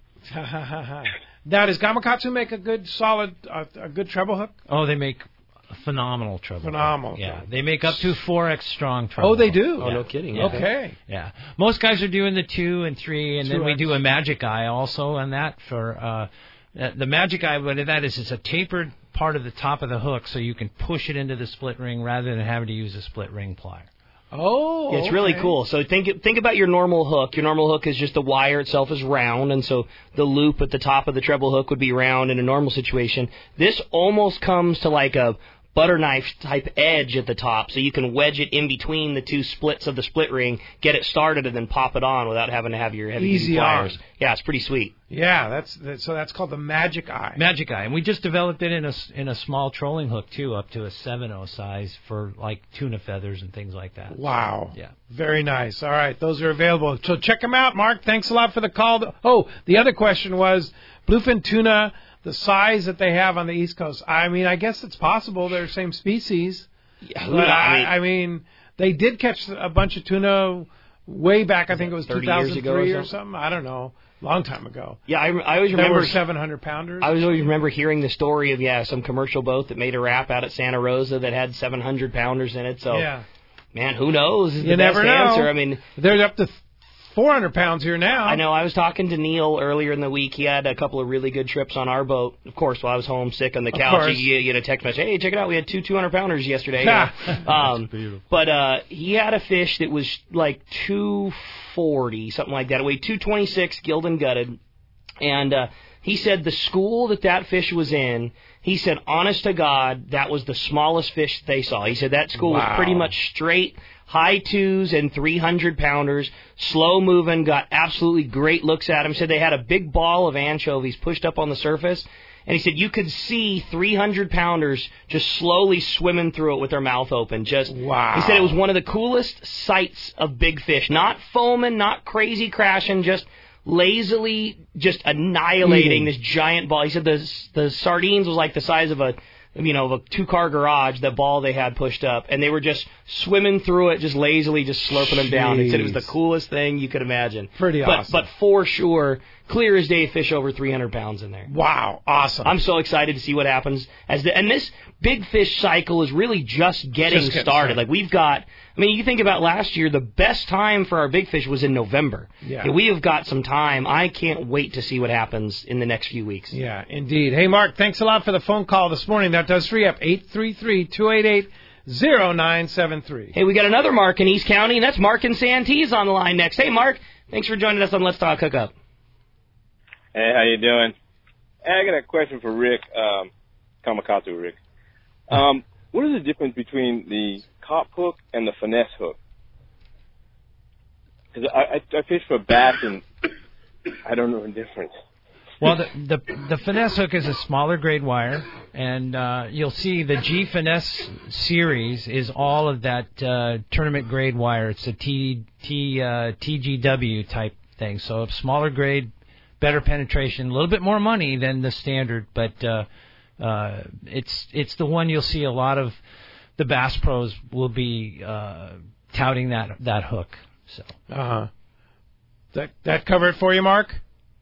Now, does Gamakatsu make a good, solid, uh, a good treble hook? Oh, they make a phenomenal treble. Phenomenal. Hook. Yeah, treble. they make up to four X strong treble. Oh, they hook. do? Oh, Yeah. no kidding. Yeah. Okay. Yeah. Most guys are doing the two and three, and then Two we X. do a magic eye also on that for uh, the magic eye. What that is, it's a tapered part of the top of the hook, so you can push it into the split ring rather than having to use a split ring plier. Oh, Yeah, it's really okay. cool. So think think about your normal hook. Your normal hook is just the wire itself is round, and so the loop at the top of the treble hook would be round in a normal situation. This almost comes to like a butter knife type edge at the top, so you can wedge it in between the two splits of the split ring, get it started, and then pop it on without having to have your heavy Easy pliers. on. Yeah, it's pretty sweet. Yeah, that's, that's so that's called the Magic Eye. Magic eye, and we just developed it in a in a small trolling hook too, up to a seven oh size for like tuna feathers and things like that. Wow. Yeah. Very nice. All right, those are available. So check them out, Mark. Thanks a lot for the call. Oh, the other question was bluefin tuna, the size that they have on the East Coast. I mean, I guess it's possible they're the same species. Yeah, But I, I mean, they did catch a bunch of tuna way back. I think it was two thirty years thousand ago three or or something. I don't know. Long time ago. Yeah, I, I always There remember were seven hundred pounders. I always always remember hearing the story of yeah some commercial boat that made a wrap out at Santa Rosa that had seven hundred pounders in it. So yeah. man, who knows? Is You the never best know. answer. I mean, they're up to four hundred pounds here now. I know. I was talking to Neil earlier in the week. He had a couple of really good trips on our boat. Of course, while I was home sick on the Of couch, course. you, you get a text message, hey, check it out. We had two two hundred pounders yesterday. Yeah. um, beautiful. But uh, he had a fish that was like two forty, something like that. It weighed two twenty-six, gilled and gutted. And uh, He said the school that that fish was in, he said, honest to God, that was the smallest fish they saw. He said that school Wow. was pretty much straight, high twos and three hundred pounders, slow moving, got absolutely great looks at him. He said they had a big ball of anchovies pushed up on the surface. And he said you could see three hundred pounders just slowly swimming through it with their mouth open. Just wow. He said it was one of the coolest sights of big fish. Not foaming, not crazy crashing, just lazily just annihilating Eating. this giant ball. He said the the sardines was like the size of a you know, of a two-car garage, that ball they had pushed up, and they were just swimming through it, just lazily, just slurping them down. He said it was the coolest thing you could imagine. Pretty but, awesome. But for sure, clear as day, fish over three hundred pounds in there. Wow, awesome. I'm so excited to see what happens. as the, And this big fish cycle is really just getting Just getting started. started. Like, we've got, I mean, you think about last year, the best time for our big fish was in November. Yeah. And we have got some time. I can't wait to see what happens in the next few weeks. Yeah, indeed. Hey, Mark, thanks a lot for the phone call this morning. That does free up eight three three, two eight eight, zero nine seven three. Hey, we got another Mark in East County, and that's Mark in Santee on the line next. Hey, Mark, thanks for joining us on Let's Talk Hookup. Hey, how you doing? Hey, I got a question for Rick, um, Kamakatsu Rick. Um, what is the difference between the cop hook and the finesse hook? Because I, I, I fish for bass, and I don't know the difference. Well, the, the the finesse hook is a smaller grade wire, and uh, you'll see the G Finesse series is all of that uh, tournament grade wire. It's a T T uh, T G W type thing, so a smaller grade, better penetration, a little bit more money than the standard, but uh, uh, it's it's the one you'll see a lot of the bass pros will be uh, touting that that hook. So uh huh. That that cover it for you, Mark?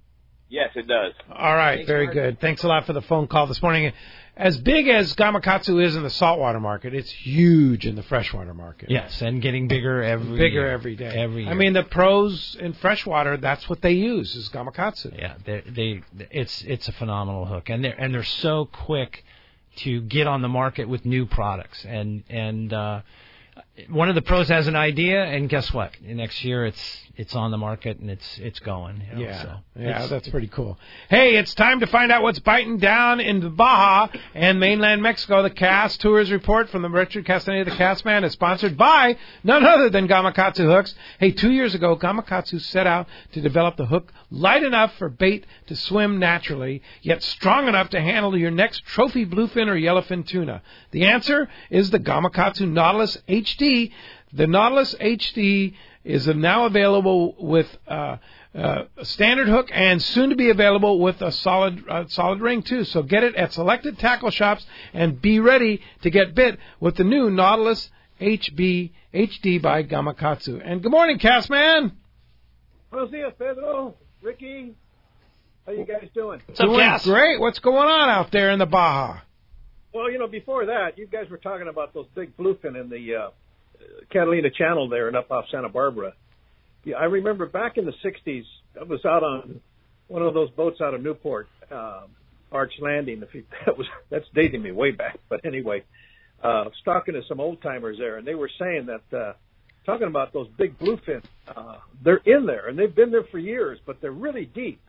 Yes, it does. All right, Thanks, very Mark. good. Thanks a lot for the phone call this morning. As big as Gamakatsu is in the saltwater market, it's huge in the freshwater market. yes, and getting bigger every Bigger year. every day. Every year. I mean, the pros in freshwater, that's what they use is Gamakatsu. Yeah, they, they it's it's a phenomenal hook, and they're and they're so quick to get on the market with new products. And and uh, one of the pros has an idea, and guess what? Next year, it's it's on the market and it's it's going. You know, Yeah, so yeah, it's- that's pretty cool. Hey, it's time to find out what's biting down in the Baja and mainland Mexico. The Cast Tours Report from the Richard Castaneda, the Cast Man, is sponsored by none other than Gamakatsu hooks. Hey, two years ago, Gamakatsu set out to develop the hook light enough for bait to swim naturally, yet strong enough to handle your next trophy bluefin or yellowfin tuna. The answer is the Gamakatsu Nautilus H D. The Nautilus H D is now available with uh, uh, a standard hook and soon to be available with a solid uh, solid ring too. So get it at selected tackle shops and be ready to get bit with the new Nautilus H B H D by Gamakatsu. And good morning, Castman. Buenos dias, Pedro, Ricky. How you guys doing? Doing great. What's going on out there in the Baja? Well, you know, before that, you guys were talking about those big bluefin in the uh, Catalina Channel there and up off Santa Barbara. Yeah, I remember back in the sixties, I was out on one of those boats out of Newport, um, Arch Landing. If you, that was that's dating me way back, but anyway, uh, was talking to some old timers there, and they were saying that uh, talking about those big bluefin, uh, they're in there and they've been there for years, but they're really deep.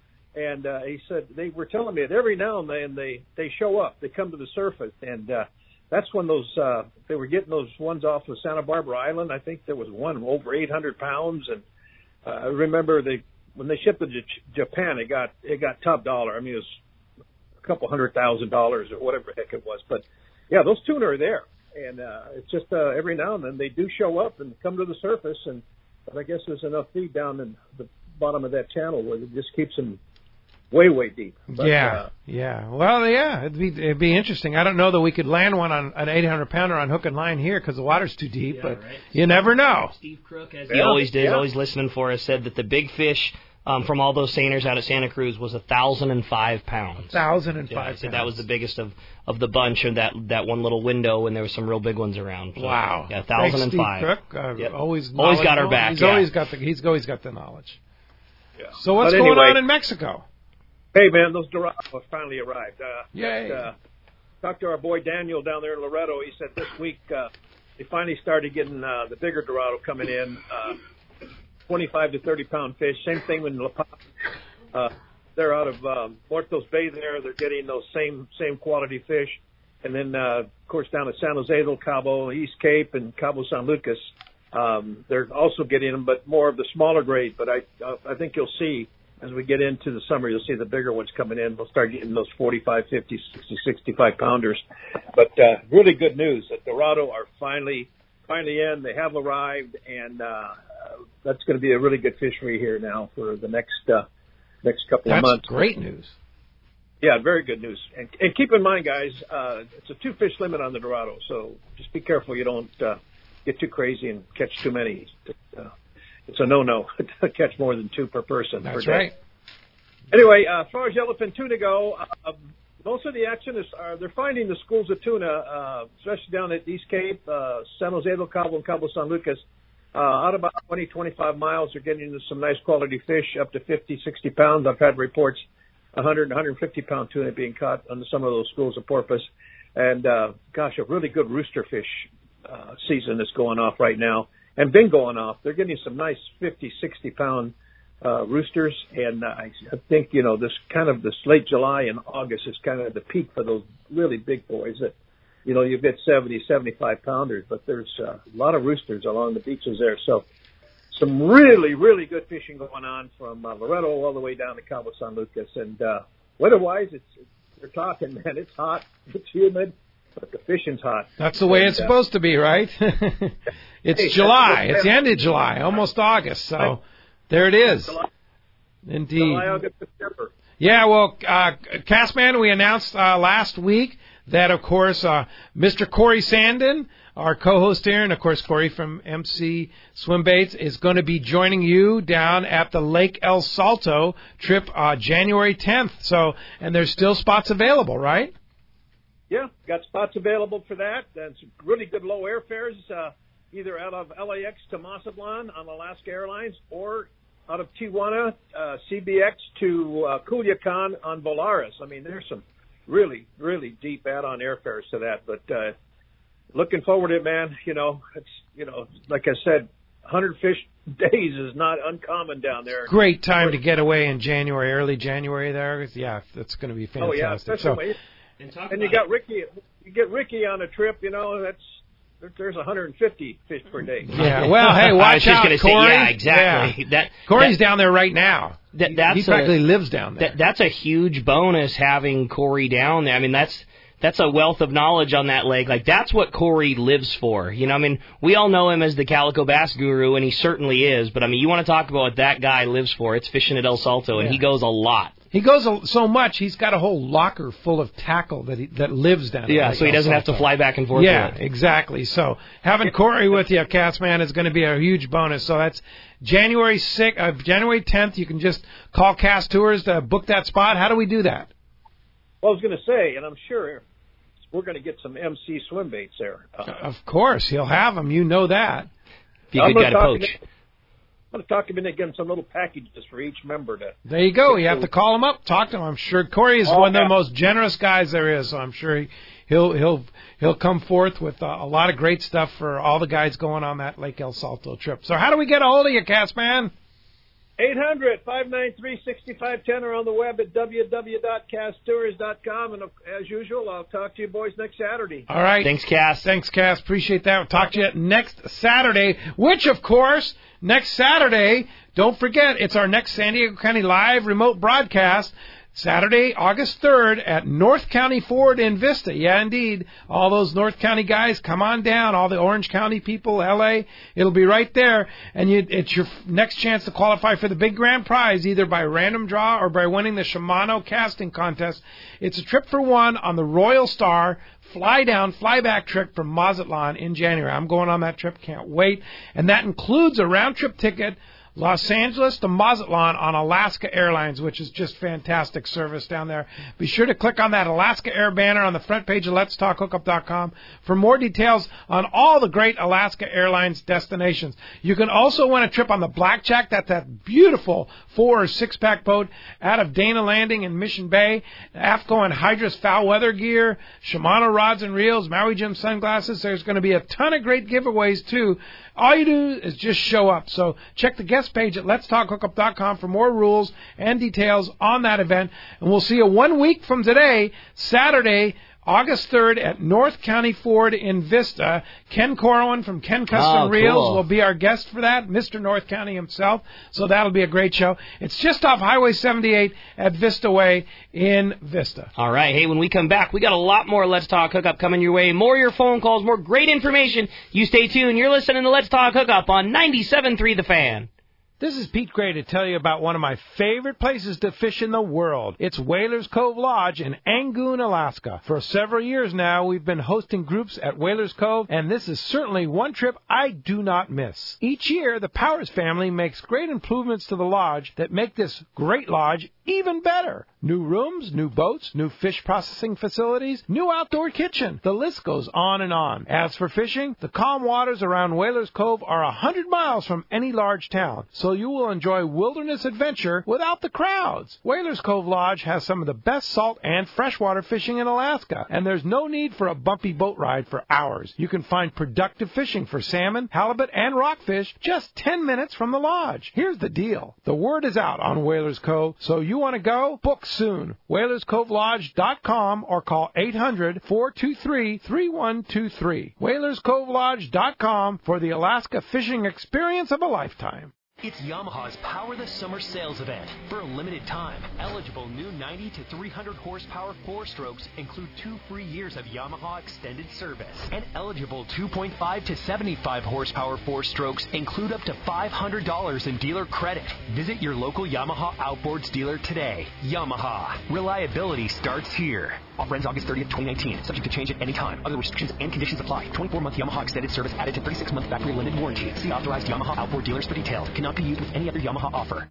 And uh, he said they were telling me that every now and then they they show up, they come to the surface, and uh, that's when those uh, they were getting those ones off of Santa Barbara Island. I think there was one over eight hundred pounds, and uh, I remember they when they shipped it to J- Japan, it got it got top dollar. I mean, it was a couple hundred thousand dollars or whatever the heck it was. But yeah, those tuna are there, and uh, it's just uh, every now and then they do show up and come to the surface, and but I guess there's enough feed down in the bottom of that channel where it just keeps them way, way deep. But, yeah, uh, yeah. Well, yeah, it'd be it'd be interesting. I don't know that we could land one on an eight hundred pounder on hook and line here because the water's too deep, but you never know. Steve Crook, as he always did, always listening for us, said that the big fish um, from all those seiners out at Santa Cruz was one thousand five pounds. Thousand and Yeah, five. he said that was the biggest of, of the bunch of that, that one little window, and there was some real big ones around. So, Wow. Yeah, one thousand five. Thanks, Steve Crook. Uh, Yep. Always, always got our knowledgeable. back. He's yeah. always got the he's always got the knowledge. Yeah. So what's But going anyway, on in Mexico? Hey, man, those Dorados finally arrived. Uh, Yay. Uh, talked to our boy Daniel down there in Loretto. He said this week uh, they finally started getting uh, the bigger Dorado coming in, uh, twenty-five to thirty pound fish. Same thing with La Paz. Uh, they're out of um, Muertos Bay there. They're getting those same same quality fish. And then, uh, of course, down at San Jose del Cabo, East Cape, and Cabo San Lucas, um, they're also getting them, but more of the smaller grade. But I uh, I think you'll see, as we get into the summer, you'll see the bigger ones coming in. We'll start getting those forty-five, fifty, sixty, sixty-five pounders. But uh, really good news that Dorado are finally finally in. They have arrived, and uh, that's going to be a really good fishery here now for the next uh, next couple That's of months. That's great news. Yeah, very good news. And, and keep in mind, guys, uh, it's a two-fish limit on the Dorado, so just be careful you don't uh, get too crazy and catch too many. Uh, it's a no-no to catch more than two per person. That's per day. right. Anyway, uh, as far as yellowfin tuna go, uh, most of the action is uh, they're finding the schools of tuna, uh, especially down at East Cape, uh, San Jose del Cabo, and Cabo San Lucas. Uh, out about twenty, twenty-five miles, they're getting into some nice quality fish, up to fifty, sixty pounds. I've had reports one hundred, one hundred fifty pound tuna being caught on some of those schools of porpoise. And, uh, gosh, a really good rooster fish uh, season is going off right now and been going off. They're getting some nice fifty, sixty pound uh, roosters. And uh, I, I think, you know, this kind of this late July and August is kind of the peak for those really big boys that, you know, you get seventy, seventy-five pounders, but there's uh, a lot of roosters along the beaches there. So some really, really good fishing going on from uh, Loretto all the way down to Cabo San Lucas. And uh, weather-wise, it's, it's they're talking, man, it's hot, it's humid, but the fishing's hot. That's the way and, it's uh, supposed to be, right? It's hey, July. It's the end of July, almost August. So there it is. July, Indeed. July, August, September. Yeah, well, uh, Castman, we announced uh, last week that, of course, uh, Mister Corey Sandin, our co-host here, and, of course, Corey from M C Swim Baits, is going to be joining you down at the Lake El Salto trip uh, January tenth. So, and there's still spots available, right? Yeah, got spots available for that. That's really good low airfares, uh, either out of L A X to Mazatlan on Alaska Airlines or out of Tijuana, uh, C B X to uh, Culiacan on Volaris. I mean, there's some really, really deep add-on airfares to that. But uh, looking forward to it, man. You know, it's, you know, like I said, one hundred fish days is not uncommon down there. Great time to get away in January, early January there. Yeah, that's going to be fantastic. Oh, yeah, especially so, and, and you got Ricky, you get Ricky on a trip, you know, that's, there's one hundred fifty fish per day. Yeah, well, hey, watch I was just out, gonna Corey. Say, yeah, exactly. Yeah. That Corey's that, down there right now. That, that's he practically a, lives down there. That, that's a huge bonus having Corey down there. I mean, that's that's a wealth of knowledge on that lake. Like, that's what Corey lives for. You know, I mean, we all know him as the Calico Bass Guru, and he certainly is. But, I mean, you want to talk about what that guy lives for. It's fishing at El Salto, and yeah. he goes a lot. He goes so much, he's got a whole locker full of tackle that he, that lives down there. Yeah, so he doesn't have to fly back and forth. Yeah, with it. exactly. So having Corey with you, Catsman, is going to be a huge bonus. So that's January sixth, uh, January tenth. You can just call Cast Tours to book that spot. How do we do that? Well, I was going to say, and I'm sure we're going to get some M C swim baits there. Uh, of course, he'll have them. You know that. Be a good guy to poach. To, I'm going to talk him into getting some little packages for each member. To there you go. You have to call him up, talk to him. I'm sure Corey is oh, one yeah. of the most generous guys there is. So I'm sure he, he'll he'll he'll come forth with uh, a lot of great stuff for all the guys going on that Lake El Salto trip. So how do we get a hold of you, Catsman? eight hundred, five nine three, six five one zero or on the web at w w w dot cast tours dot com. And as usual, I'll talk to you boys next Saturday. All right. Thanks, Cass. Thanks, Cass. Appreciate that. We'll talk to you next Saturday, which, of course, next Saturday, don't forget, it's our next San Diego County Live remote broadcast. Saturday, August third at North County Ford in Vista. Yeah, indeed. All those North County guys, come on down. All the Orange County people, L A, it'll be right there. And you, it's your next chance to qualify for the big grand prize, either by random draw or by winning the Shimano casting contest. It's a trip for one on the Royal Star fly down, fly back trip from Mazatlan in January. I'm going on that trip. Can't wait. And that includes a round trip ticket Los Angeles to Mazatlan on Alaska Airlines, which is just fantastic service down there. Be sure to click on that Alaska Air banner on the front page of lets talk hookup dot com for more details on all the great Alaska Airlines destinations. You can also win a trip on the Blackjack. That's that beautiful four or six pack boat out of Dana Landing in Mission Bay. AFCO and Hydras foul weather gear, Shimano rods and reels, Maui Jim sunglasses. There's going to be a ton of great giveaways too. All you do is just show up. So check the guest press page at lets talk hookup dot com for more rules and details on that event. And we'll see you one week from today, Saturday, August third at North County Ford in Vista. Ken Corwin from Ken Custom Oh, Reels cool. will be our guest for that, Mister North County himself. So that'll be a great show. It's just off Highway seventy-eight at Vista Way in Vista. All right. Hey, when we come back, we got a lot more Let's Talk Hookup coming your way. More of your phone calls, more great information. You stay tuned. You're listening to Let's Talk Hookup on ninety-seven point three The Fan. This is Pete Gray to tell you about one of my favorite places to fish in the world. It's Whalers Cove Lodge in Angoon, Alaska. For several years now, we've been hosting groups at Whalers Cove, and this is certainly one trip I do not miss. Each year, the Powers family makes great improvements to the lodge that make this great lodge even better. New rooms, new boats, new fish processing facilities, new outdoor kitchen. The list goes on and on. As for fishing, the calm waters around Whalers Cove are a hundred miles from any large town, so you will enjoy wilderness adventure without the crowds. Whalers Cove Lodge has some of the best salt and freshwater fishing in Alaska, and there's no need for a bumpy boat ride for hours. You can find productive fishing for salmon, halibut, and rockfish just ten minutes from the lodge. Here's the deal. The word is out on Whalers Cove, so you want to go? Book soon. Whalers Cove Lodge dot com or call eight hundred, four two three, three one two three. Whalers Cove Lodge dot com for the Alaska fishing experience of a lifetime. It's Yamaha's Power the Summer sales event. For a limited time, eligible new ninety to three hundred horsepower four-strokes include two free years of Yamaha extended service. And eligible two point five to seventy-five horsepower four-strokes include up to five hundred dollars in dealer credit. Visit your local Yamaha Outboards dealer today. Yamaha. Reliability starts here. Offer ends August thirtieth, twenty nineteen. Subject to change at any time. Other restrictions and conditions apply. twenty-four month Yamaha extended service added to thirty-six month factory limited warranty. See authorized Yamaha outboard dealers for details. Cannot be used with any other Yamaha offer.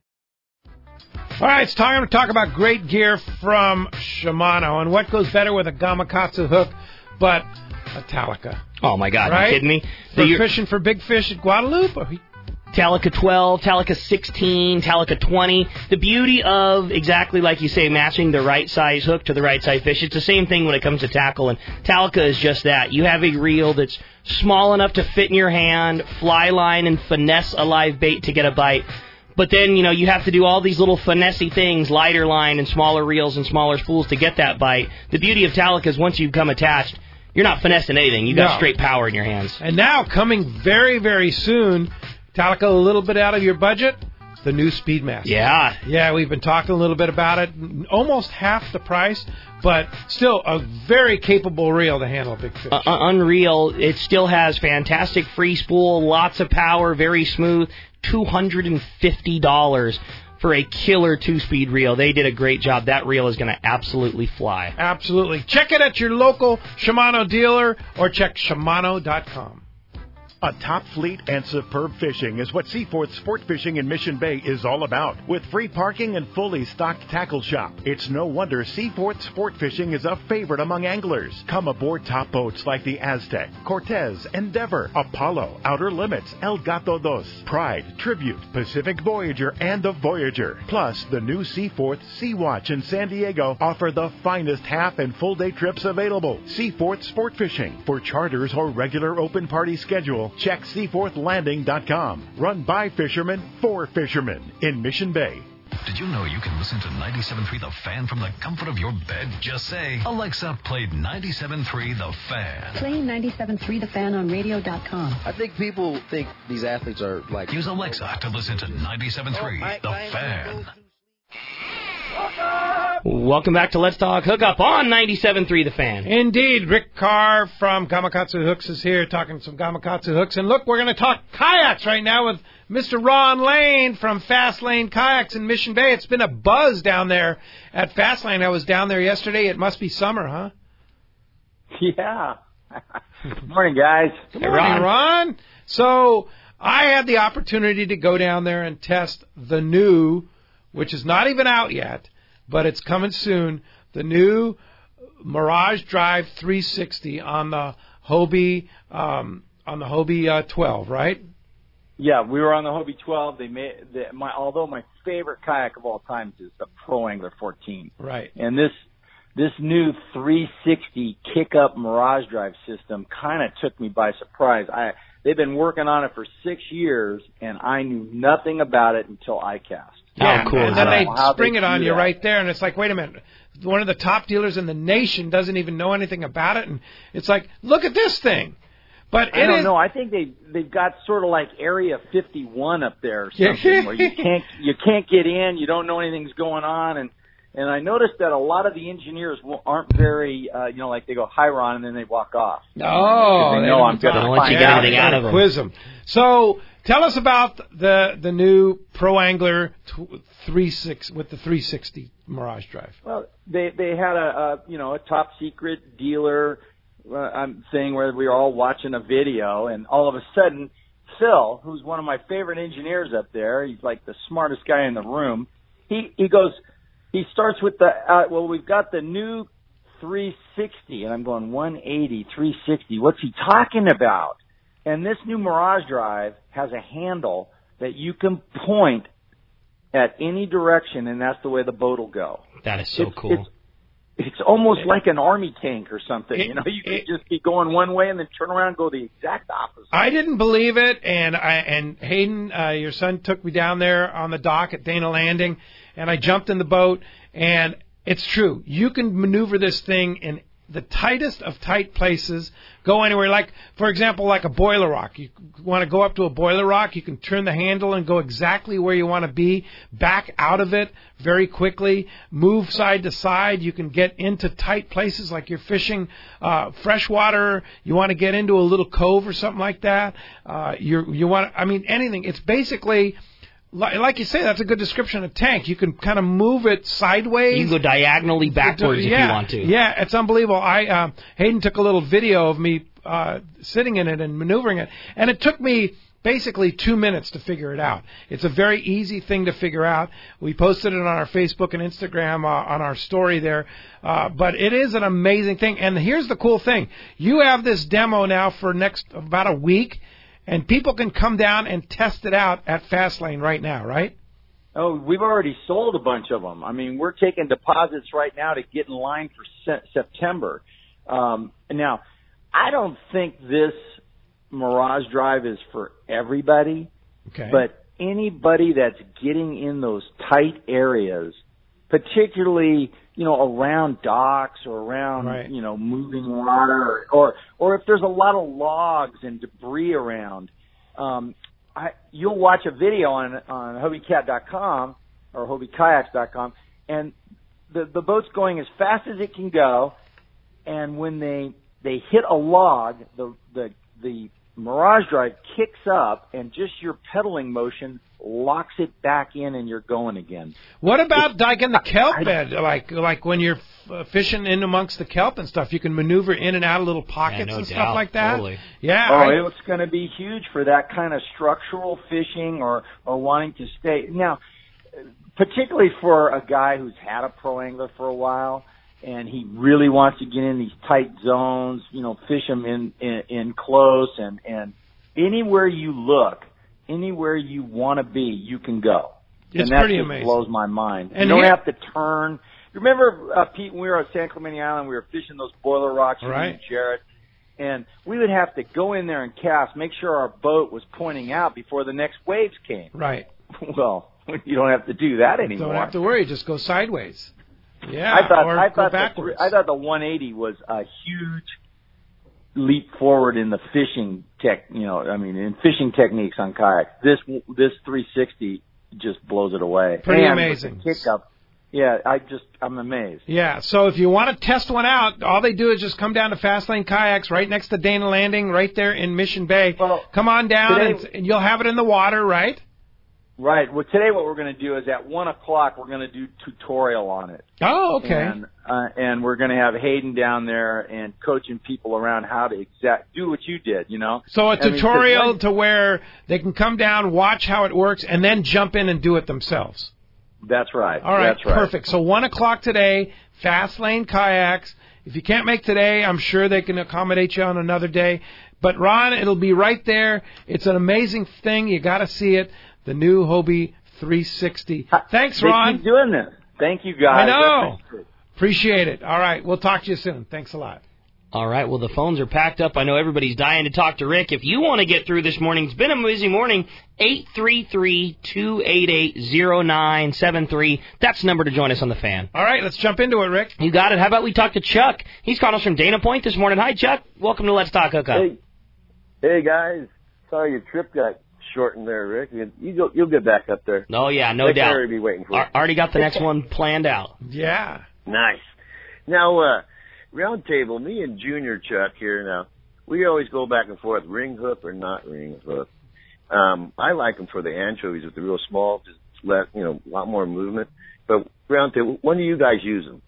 All right, it's time to talk about great gear from Shimano. And what goes better with a Gamakatsu hook but a Talica? Oh, my God. Right? You kidding me? For The- fishing for big fish at Guadalupe? Or Talica twelve, Talica sixteen, Talica twenty. The beauty of, exactly like you say, matching the right size hook to the right size fish. It's the same thing when it comes to tackle, and Talica is just that. You have a reel that's small enough to fit in your hand, fly line, and finesse a live bait to get a bite. But then, you know, you have to do all these little finessey things, lighter line and smaller reels and smaller spools to get that bite. The beauty of Talica is once you become attached, you're not finessing anything. You got No. straight power in your hands. And now, coming very, very soon, Talica a little bit out of your budget, the new Speedmaster. Yeah. Yeah, we've been talking a little bit about it. Almost half the price, but still a very capable reel to handle big fish. Uh, unreal. It still has fantastic free spool, lots of power, very smooth. two hundred fifty dollars for a killer two-speed reel. They did a great job. That reel is going to absolutely fly. Absolutely. Check it at your local Shimano dealer or check Shimano dot com. A top fleet and superb fishing is what Seaforth Sport Fishing in Mission Bay is all about. With free parking and fully stocked tackle shop, it's no wonder Seaforth Sport Fishing is a favorite among anglers. Come aboard top boats like the Aztec, Cortez, Endeavor, Apollo, Outer Limits, El Gato Dos, Pride, Tribute, Pacific Voyager, and the Voyager. Plus, the new Seaforth Sea Watch in San Diego offer the finest half and full day trips available. Seaforth Sport Fishing. For charters or regular open party schedule, check seaforth landing dot com. Run by fishermen for fishermen in Mission Bay. Did you know you can listen to ninety-seven point three The Fan from the comfort of your bed? Just say, Alexa, play ninety-seven point three The Fan. Play ninety-seven point three The Fan on radio dot com. I think people think these athletes are like... Use Alexa to listen to ninety-seven point three The Fan. Welcome back to Let's Talk Hookup on ninety-seven point three The Fan. Indeed, Rick Carr from Gamakatsu Hooks is here talking some Gamakatsu hooks. And look, we're going to talk kayaks right now with Mister Ron Lane from Fast Lane Kayaks in Mission Bay. It's been a buzz down there at Fast Lane. I was down there yesterday. It must be summer, huh? Yeah. Good morning, guys. Good morning, Ron. So I had the opportunity to go down there and test the new, which is not even out yet, but it's coming soon, the new Mirage Drive three sixty on the Hobie um, on the Hobie uh, twelve, right? Yeah, we were on the Hobie twelve. They made the, my although my favorite kayak of all time is the Pro Angler fourteen. Right. And this this new three sixty kick up Mirage Drive system kind of took me by surprise. I They've been working on it for six years, and I knew nothing about it until I cast. Yeah, oh, cool. And then they How spring they it on do you that. right there, and it's like, wait a minute. One of the top dealers in the nation doesn't even know anything about it, and it's like, look at this thing. But I it don't is, know. I think they they've got sort of like Area fifty-one up there or something where you can't you can't get in, you don't know anything's going on, and and I noticed that a lot of the engineers will- aren't very uh, you know like they go Hyron and then they walk off. Oh, they they know don't I'm going to let you find get out. anything out of them. quiz them. So tell us about the the new Pro Angler tw- three six with the three sixty Mirage Drive. Well, they they had a, a you know a top secret dealer uh, um, thing where we were all watching a video, and all of a sudden, Phil, who's one of my favorite engineers up there, he's like the smartest guy in the room. He he goes, he starts with the uh, well, we've got the new three sixty, and I'm going one eighty, three sixty. What's he talking about? And this new Mirage Drive has a handle that you can point at any direction, and that's the way the boat will go. That is so It's- cool. It's, it's almost like an army tank or something. It- you know, you it- could just be going one way and then turn around and go the exact opposite. I didn't believe it, and I and Hayden, uh, your son, took me down there on the dock at Dana Landing, and I jumped in the boat, and it's true. You can maneuver this thing in the tightest of tight places, go anywhere. Like, for example, like a boiler rock. You want to go up to a boiler rock, you can turn the handle and go exactly where you want to be, back out of it very quickly, move side to side. You can get into tight places like you're fishing uh, freshwater. You want to get into a little cove or something like that. Uh, you you want, I mean, anything. It's basically, li- like you say, that's a good description of a tank. You can kind of move it sideways. You can go diagonally backwards yeah, if you want to. Yeah, it's unbelievable. I uh, Hayden took a little video of me uh, sitting in it and maneuvering it, and it took me basically two minutes to figure it out. It's a very easy thing to figure out. We posted it on our Facebook and Instagram uh, on our story there, uh, but it is an amazing thing. And here's the cool thing. You have this demo now for next about a week, and people can come down and test it out at Fastlane right now, right? Oh, we've already sold a bunch of them. I mean, we're taking deposits right now to get in line for se- September. Um, now, I don't think this Mirage Drive is for everybody, Okay. but anybody that's getting in those tight areas, particularly, you know, around docks or around, Right. you know, moving water, or, or or if there's a lot of logs and debris around, um, I, you'll watch a video on on Hobie Cat dot com or Hobie Kayaks dot com, and the the boat's going as fast as it can go, and when they they hit a log, the the the Mirage Drive kicks up, and just your pedaling motion locks it back in, and you're going again. What about like in the kelp bed, like like when you're f- fishing in amongst the kelp and stuff? You can maneuver in and out of little pockets no and stuff doubt, like that. totally. Yeah. Oh, I- it's going to be huge for that kind of structural fishing or or wanting to stay. Now, particularly for a guy who's had a pro angler for a while, and he really wants to get in these tight zones, you know, fish them in, in, in close, and, and anywhere you look, anywhere you want to be, you can go. It's and that pretty just amazing. blows my mind. And you don't here- have to turn. Remember, uh, Pete, when we were at San Clemente Island, we were fishing those boiler rocks with Right. Jarrett, and we would have to go in there and cast, make sure our boat was pointing out before the next waves came. Right. Well, you don't have to do that anymore. Don't have to worry. Just go sideways. Yeah. I thought or I go thought the, backwards. I thought the one eighty was a huge leap forward in the fishing tech. You know, I mean, in fishing techniques on kayaks. This this three sixty just blows it away. Pretty and amazing. With the kick up. Yeah, I just I'm amazed. Yeah, so if you want to test one out, all they do is just come down to Fastlane Kayaks right next to Dana Landing, right there in Mission Bay. Come on down, today- and, and you'll have it in the water, right? Right. Well, today what we're going to do is at one o'clock we're going to do tutorial on it. Oh, okay. And uh, and we're going to have Hayden down there and coaching people around how to exact do what you did. You know. So a I mean, 'cause tutorial when- to where they can come down, watch how it works, and then jump in and do it themselves. That's right. All right, That's right. perfect. So one o'clock today, Fastlane Kayaks. If you can't make today, I'm sure they can accommodate you on another day. But Ron, it'll be right there. It's an amazing thing. You got to see it. The new Hobie three sixty. Thanks, They Ron. keep doing this. Thank you, guys. I know. That's great. Appreciate it. All right, we'll talk to you soon. Thanks a lot. All right, well, the phones are packed up. I know everybody's dying to talk to Rick. If you want to get through this morning, it's been a busy morning, eight three three, two eight eight, zero nine seven three. That's the number to join us on the Fan. All right, let's jump into it, Rick. You got it. How about we talk to Chuck? He's calling us from Dana Point this morning. Hi, Chuck. Welcome to Let's Talk Hookup. Hey, hey guys. Sorry your trip got shortened there, Rick. You, you go, you'll get back up there. Oh, yeah, no Rick doubt. Already be waiting for Ar- already got the next one planned out. Yeah. Nice. Now, uh, round table, me and Junior Chuck here now, we always go back and forth, ring hook or not ring hook. Um, I like them for the anchovies with the real small, just let, you know, a lot more movement. But round table, when do you guys use them?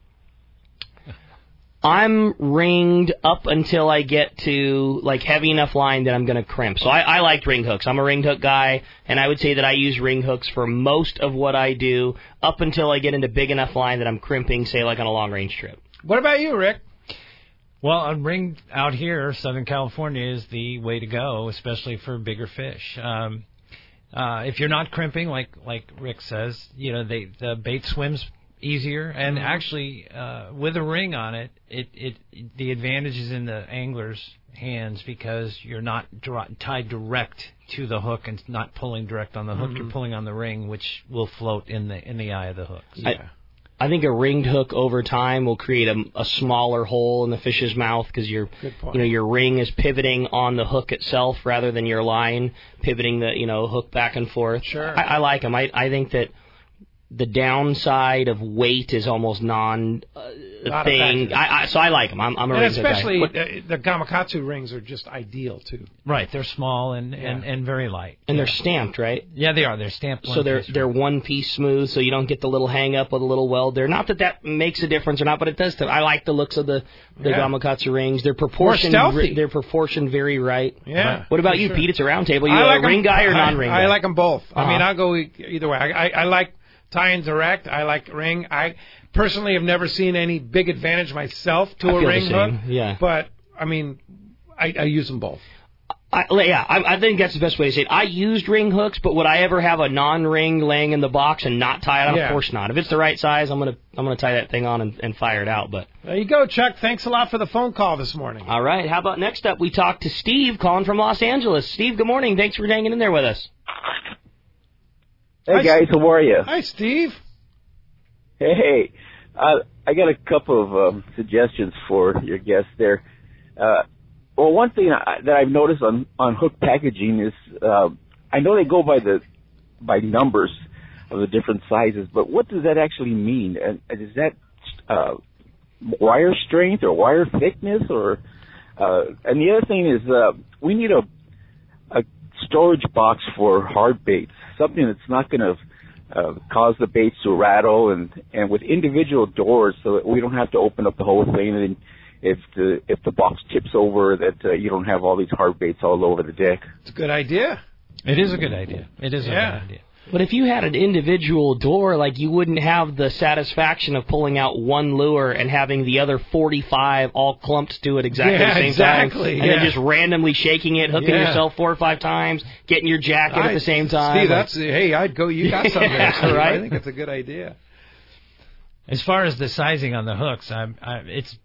I'm ringed up until I get to, like, heavy enough line that I'm going to crimp. So I, I like ring hooks. I'm a ring hook guy, and I would say that I use ring hooks for most of what I do up until I get into big enough line that I'm crimping, say, like on a long-range trip. What about you, Rick? Well, a ring out here, Southern California, is the way to go, especially for bigger fish. Um, uh, if you're not crimping, like like Rick says, you know, they, the bait swims easier, and actually, uh, with a ring on it, it, it the advantage is in the angler's hands because you're not dr- tied direct to the hook and not pulling direct on the hook. Mm-hmm. You're pulling on the ring, which will float in the in the eye of the hook. So. I, I think a ringed hook over time will create a, a smaller hole in the fish's mouth because your you know your ring is pivoting on the hook itself rather than your line pivoting the you know hook back and forth. Sure. I, I like them. I I think that the downside of weight is almost non uh, thing. I, I, so I like them. I'm, I'm a and ring hook guy. especially What- the, the Gamakatsu rings are just ideal too. Right, they're small and, and, and very light. and they're stamped, right? Yeah, they are. They're stamped. So they're they're one piece smooth, so you don't get the little hang up or the little weld there. Not that that makes a difference or not, but it does. To, I like the looks of the the Yeah. Gamakatsu rings. They're proportioned. More stealthy. They're proportioned very right. Yeah, What about for you, sure. Pete? It's a round table. You I a like 'em- ring guy or I- non-ring I guy? like them both. I Uh-huh. mean, I'll go e- either way. I, I, I like tie and direct. I like ring. I personally have never seen any big advantage myself to I a feel the ring same, hook. yeah. But I mean, I, I use them both. I, yeah, I, I think that's the best way to say it. I used ring hooks, but would I ever have a non-ring laying in the box and not tie it on? Yeah. Of course not. If it's the right size, I'm gonna I'm gonna tie that thing on and, and fire it out. But There you go, Chuck. Thanks a lot for the phone call this morning. all right, how about next up? We talked to Steve calling from Los Angeles. Steve, good morning. Thanks for hanging in there with us. Hey Hi, guys, how are you? Hi, Steve. Hey, uh, I got a couple of um, suggestions for your guests there. Uh, well, one thing I, that I've noticed on on hook packaging is uh, I know they go by the by numbers of the different sizes, but what does that actually mean? And and is that uh, wire strength or wire thickness, or uh, and the other thing is uh, we need a a storage box for hard baits, something that's not going to uh, cause the baits to rattle, and, and with individual doors so that we don't have to open up the whole thing, and if the if the box tips over, that uh, you don't have all these hard baits all over the deck. It's a good idea. It is a good idea. It is Yeah. a good idea. But if you had an individual door, like you wouldn't have the satisfaction of pulling out one lure and having the other forty-five all clumped to it exactly Yeah, at the same exactly, time, and yeah. then just randomly shaking it, hooking Yeah. yourself four or five times, getting your jacket I- at the same time. Steve, that's hey, I'd go. You got something, Yeah, Steve. right? I think it's a good idea. As far as the sizing on the hooks, I'm, I, it's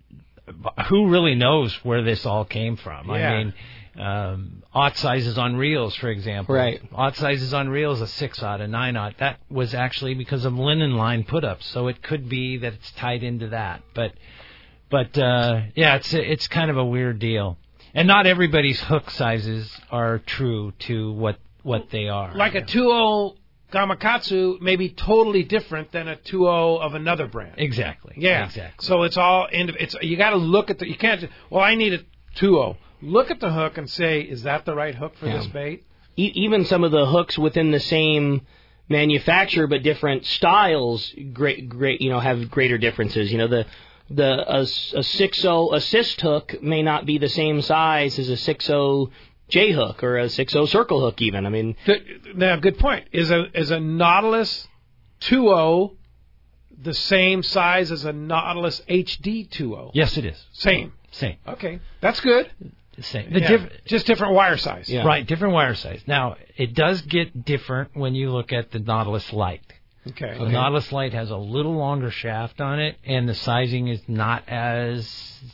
who really knows where this all came from. Yeah. I mean, um, aught sizes on reels, for example. Right. Aught sizes on reels, a six aught, a nine aught. That was actually because of linen line put-ups, so it could be that it's tied into that. But, but uh, yeah, it's it's kind of a weird deal, and not everybody's hook sizes are true to what what they are. Like a two oh Gamakatsu may be totally different than a two oh of another brand. Exactly. Yeah. Exactly. So it's all indiv- it's you got to look at the you can't just, well I need a two oh. Look at the hook and say, is that the right hook for Yeah. this bait? E- even some of the hooks within the same manufacturer but different styles, great, great, you know, have greater differences. You know, the the a, a six oh assist hook may not be the same size as a six oh J hook or a six oh circle hook. Even, I mean, The, now, good point. Is a is a Nautilus two oh the same size as a Nautilus H D two oh? Yes, it is. Same. Same. Okay, that's good. The same. The Yeah, diff- just different wire size. Right, different wire size. Now, it does get different when you look at the Nautilus Lite. Okay. The okay. Nautilus Light has a little longer shaft on it, and the sizing is not as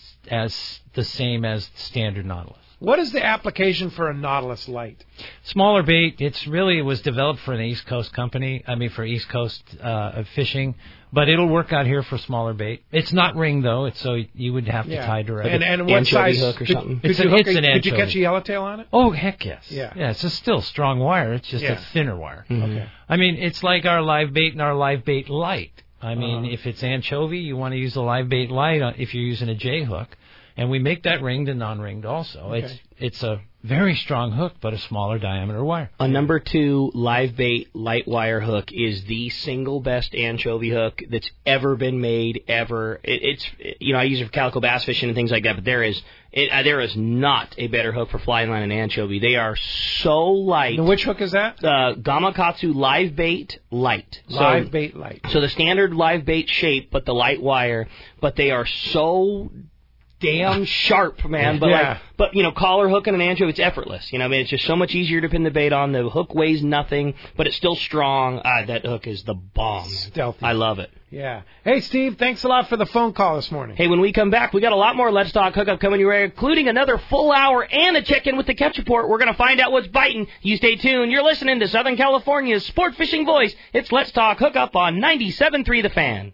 as the same as the standard Nautilus. What is the application for a Nautilus Light? Smaller bait. It's really, it was developed for an East Coast company. I mean, for East Coast uh, fishing, but it'll work out here for smaller bait. It's not ring though. It's so you would have to Yeah. tie direct. And, and what size? hook or could, something? Could, It's you an- hook it's a- an could you anchovy. catch a yellowtail on it? Oh heck yes. Yeah. Yeah. It's a still strong wire. It's just Yeah. a thinner wire. Mm-hmm. Okay. I mean, it's like our live bait and our live bait light. I mean, Uh-huh. if it's anchovy, you want to use the live bait light on, if you're using a J hook, and we make that ringed and non-ringed also. Okay. It's it's a very strong hook, but a smaller diameter wire. A number two live bait light wire hook is the single best anchovy hook that's ever been made ever. It, it's you know I use it for calico bass fishing and things like that, but there is it, uh, there is not a better hook for fly line and anchovy. They are so light. And which hook is that? Uh, Gamakatsu live bait light. So, Live bait light. So the standard live bait shape, but the light wire, but they are so damn sharp, man. But Yeah. like, but you know, collar hook and an anchovy, it's effortless. You know, I mean, it's just so much easier to pin the bait on. The hook weighs nothing, but it's still strong. Ah, that hook is the bomb. Stealthy. I love it. Yeah. Hey, Steve, thanks a lot for the phone call this morning. Hey, when we come back, we got a lot more Let's Talk Hookup coming your way, including another full hour and a check-in with the Catch Report. We're going to find out what's biting. You stay tuned. You're listening to Southern California's sport fishing voice. It's Let's Talk Hookup on ninety-seven point three The Fan.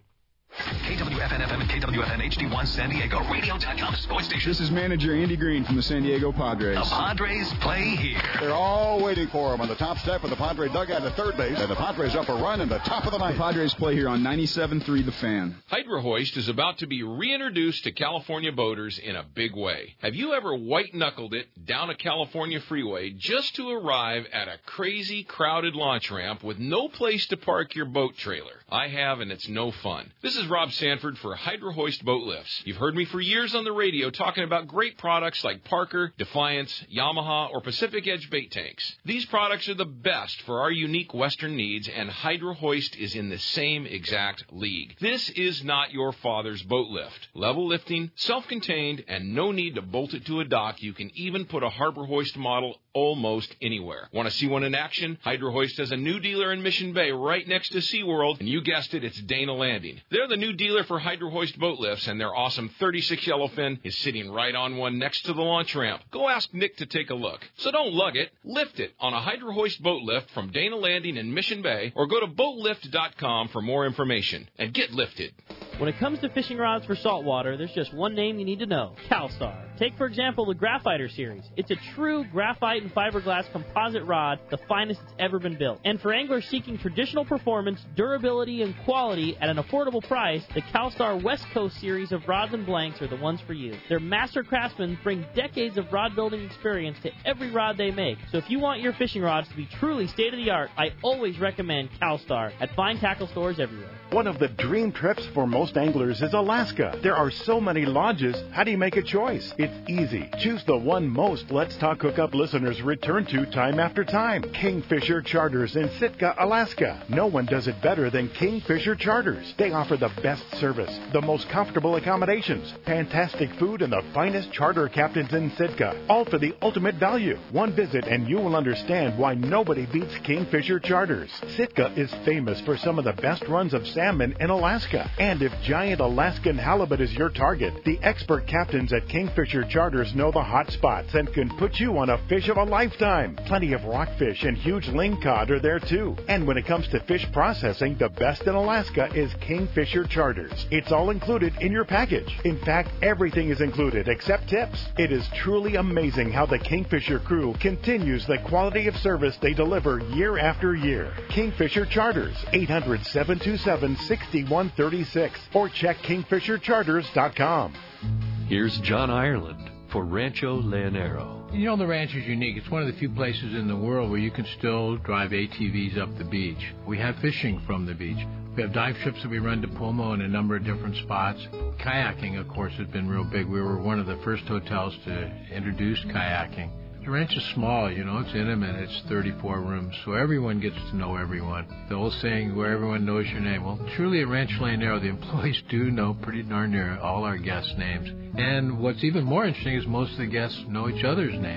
K W F N F M and K W F N H D one San Diego radio dot com sports station. This is manager Andy Green from the San Diego Padres. The Padres play here. They're all waiting for him on the top step of the Padre dugout at third base, and the Padres up a run in the top of the ninth. The Padres play here on ninety-seven point three The Fan. Hydro Hoist is about to be reintroduced to California boaters in a big way. Have you ever white-knuckled it down a California freeway just to arrive at a crazy, crowded launch ramp with no place to park your boat trailer? I have, and it's no fun. This is Rob Sanford for Hydro Hoist Boat Lifts. You've heard me for years on the radio talking about great products like Parker, Defiance, Yamaha, or Pacific Edge bait tanks. These products are the best for our unique Western needs, and Hydro Hoist is in the same exact league. This is not your father's boat lift. Level lifting, self-contained, and no need to bolt it to a dock. You can even put a Harbor Hoist model almost anywhere. Want to see one in action? Hydro Hoist has a new dealer in Mission Bay right next to SeaWorld, and you guessed it, it's Dana Landing. They're the new dealer for Hydro Hoist boat lifts, and their awesome thirty-six yellowfin is sitting right on one next to the launch ramp. Go ask Nick to take a look. So don't lug it, lift it on a Hydro Hoist boat lift from Dana Landing in Mission Bay, or go to boat lift dot com for more information, and get lifted. When it comes to fishing rods for saltwater, there's just one name you need to know, CalStar. Take, for example, the Graphiter series. It's a true graphite and fiberglass composite rod, the finest it's ever been built. And for anglers seeking traditional performance, durability, and quality at an affordable price, the CalStar West Coast series of rods and blanks are the ones for you. Their master craftsmen bring decades of rod building experience to every rod they make. So if you want your fishing rods to be truly state-of-the-art, I always recommend CalStar at fine tackle stores everywhere. One of the dream trips for most anglers is Alaska. There are so many lodges. How do you make a choice? It's easy. Choose the one most Let's Talk Hookup listeners return to time after time. Kingfisher Charters in Sitka, Alaska. No one does it better than Kingfisher Charters. They offer the best service, the most comfortable accommodations, fantastic food, and the finest charter captains in Sitka. All for the ultimate value. One visit and you will understand why nobody beats Kingfisher Charters. Sitka is famous for some of the best runs of salmon in Alaska. And if giant Alaskan halibut is your target, the expert captains at Kingfisher Charters know the hot spots and can put you on a fish of a lifetime. Plenty of rockfish and huge lingcod are there too. And when it comes to fish processing, the best in Alaska is Kingfisher Charters. It's all included in your package. In fact, everything is included except tips. It is truly amazing how the Kingfisher crew continues the quality of service they deliver year after year. Kingfisher Charters, eight hundred, seven two seven, six one three six, or check kingfisher charters dot com. Here's John Ireland for Rancho Leonero. You know, the ranch is unique. It's one of the few places in the world where you can still drive A T Vs up the beach. We have fishing from the beach. We have dive trips that we run to Pomo in a number of different spots. Kayaking, of course, has been real big. We were one of the first hotels to introduce kayaking. The ranch is small, you know, it's intimate, it's thirty-four rooms, so everyone gets to know everyone. The old saying, where everyone knows your name. Well, truly at Rancho Leonero, the employees do know pretty darn near all our guests' names. And what's even more interesting is most of the guests know each other's names.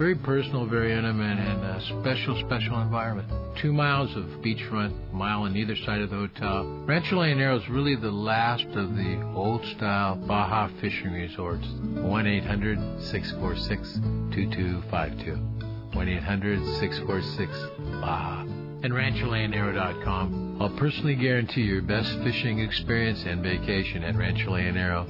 Very personal, very intimate, and a special, special environment. Two miles of beachfront, a mile on either side of the hotel. Rancho Leonero is really the last of the old-style Baja fishing resorts. one eight hundred, six four six, two two five two. one eight hundred, six four six, Baja. And Rancho Leonero dot com. I'll personally guarantee your best fishing experience and vacation at Rancho Leonero.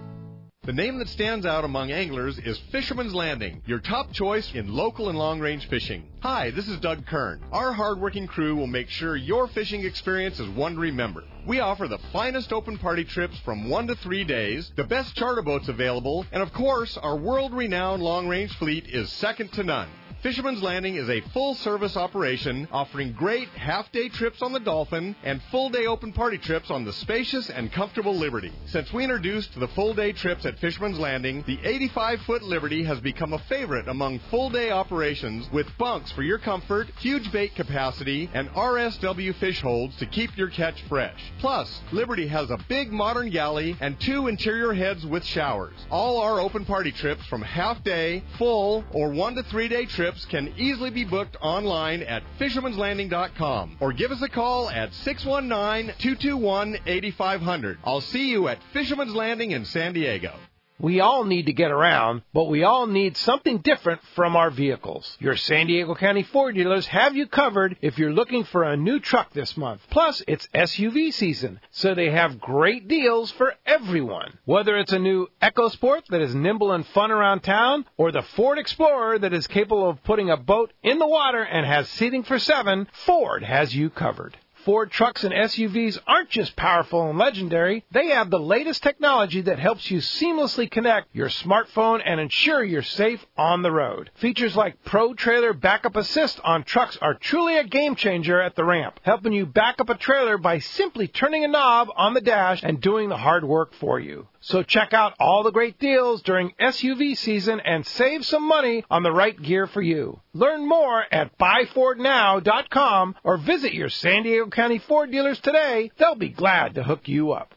The name that stands out among anglers is Fisherman's Landing, your top choice in local and long-range fishing. Hi, this is Doug Kern. Our hard-working crew will make sure your fishing experience is one to remember. We offer the finest open party trips from one to three days, the best charter boats available, and of course, our world-renowned long-range fleet is second to none. Fisherman's Landing is a full-service operation offering great half-day trips on the Dolphin and full-day open party trips on the spacious and comfortable Liberty. Since we introduced the full-day trips at Fisherman's Landing, the eighty-five foot Liberty has become a favorite among full-day operations with bunks for your comfort, huge bait capacity, and R S W fish holds to keep your catch fresh. Plus, Liberty has a big modern galley and two interior heads with showers. All our open party trips from half-day, full, or one to three-day trips can easily be booked online at fishermans landing dot com or give us a call at six one nine, two two one, eight five zero zero. I'll see you at Fisherman's Landing in San Diego. We all need to get around, but we all need something different from our vehicles. Your San Diego County Ford dealers have you covered if you're looking for a new truck this month. Plus, it's S U V season, so they have great deals for everyone. Whether it's a new EcoSport that is nimble and fun around town, or the Ford Explorer that is capable of putting a boat in the water and has seating for seven, Ford has you covered. Ford trucks and S U Vs aren't just powerful and legendary. They have the latest technology that helps you seamlessly connect your smartphone and ensure you're safe on the road. Features like Pro Trailer Backup Assist on trucks are truly a game changer at the ramp, helping you back up a trailer by simply turning a knob on the dash and doing the hard work for you. So check out all the great deals during S U V season and save some money on the right gear for you. Learn more at buy ford now dot com or visit your San Diego County Ford dealers today. They'll be glad to hook you up.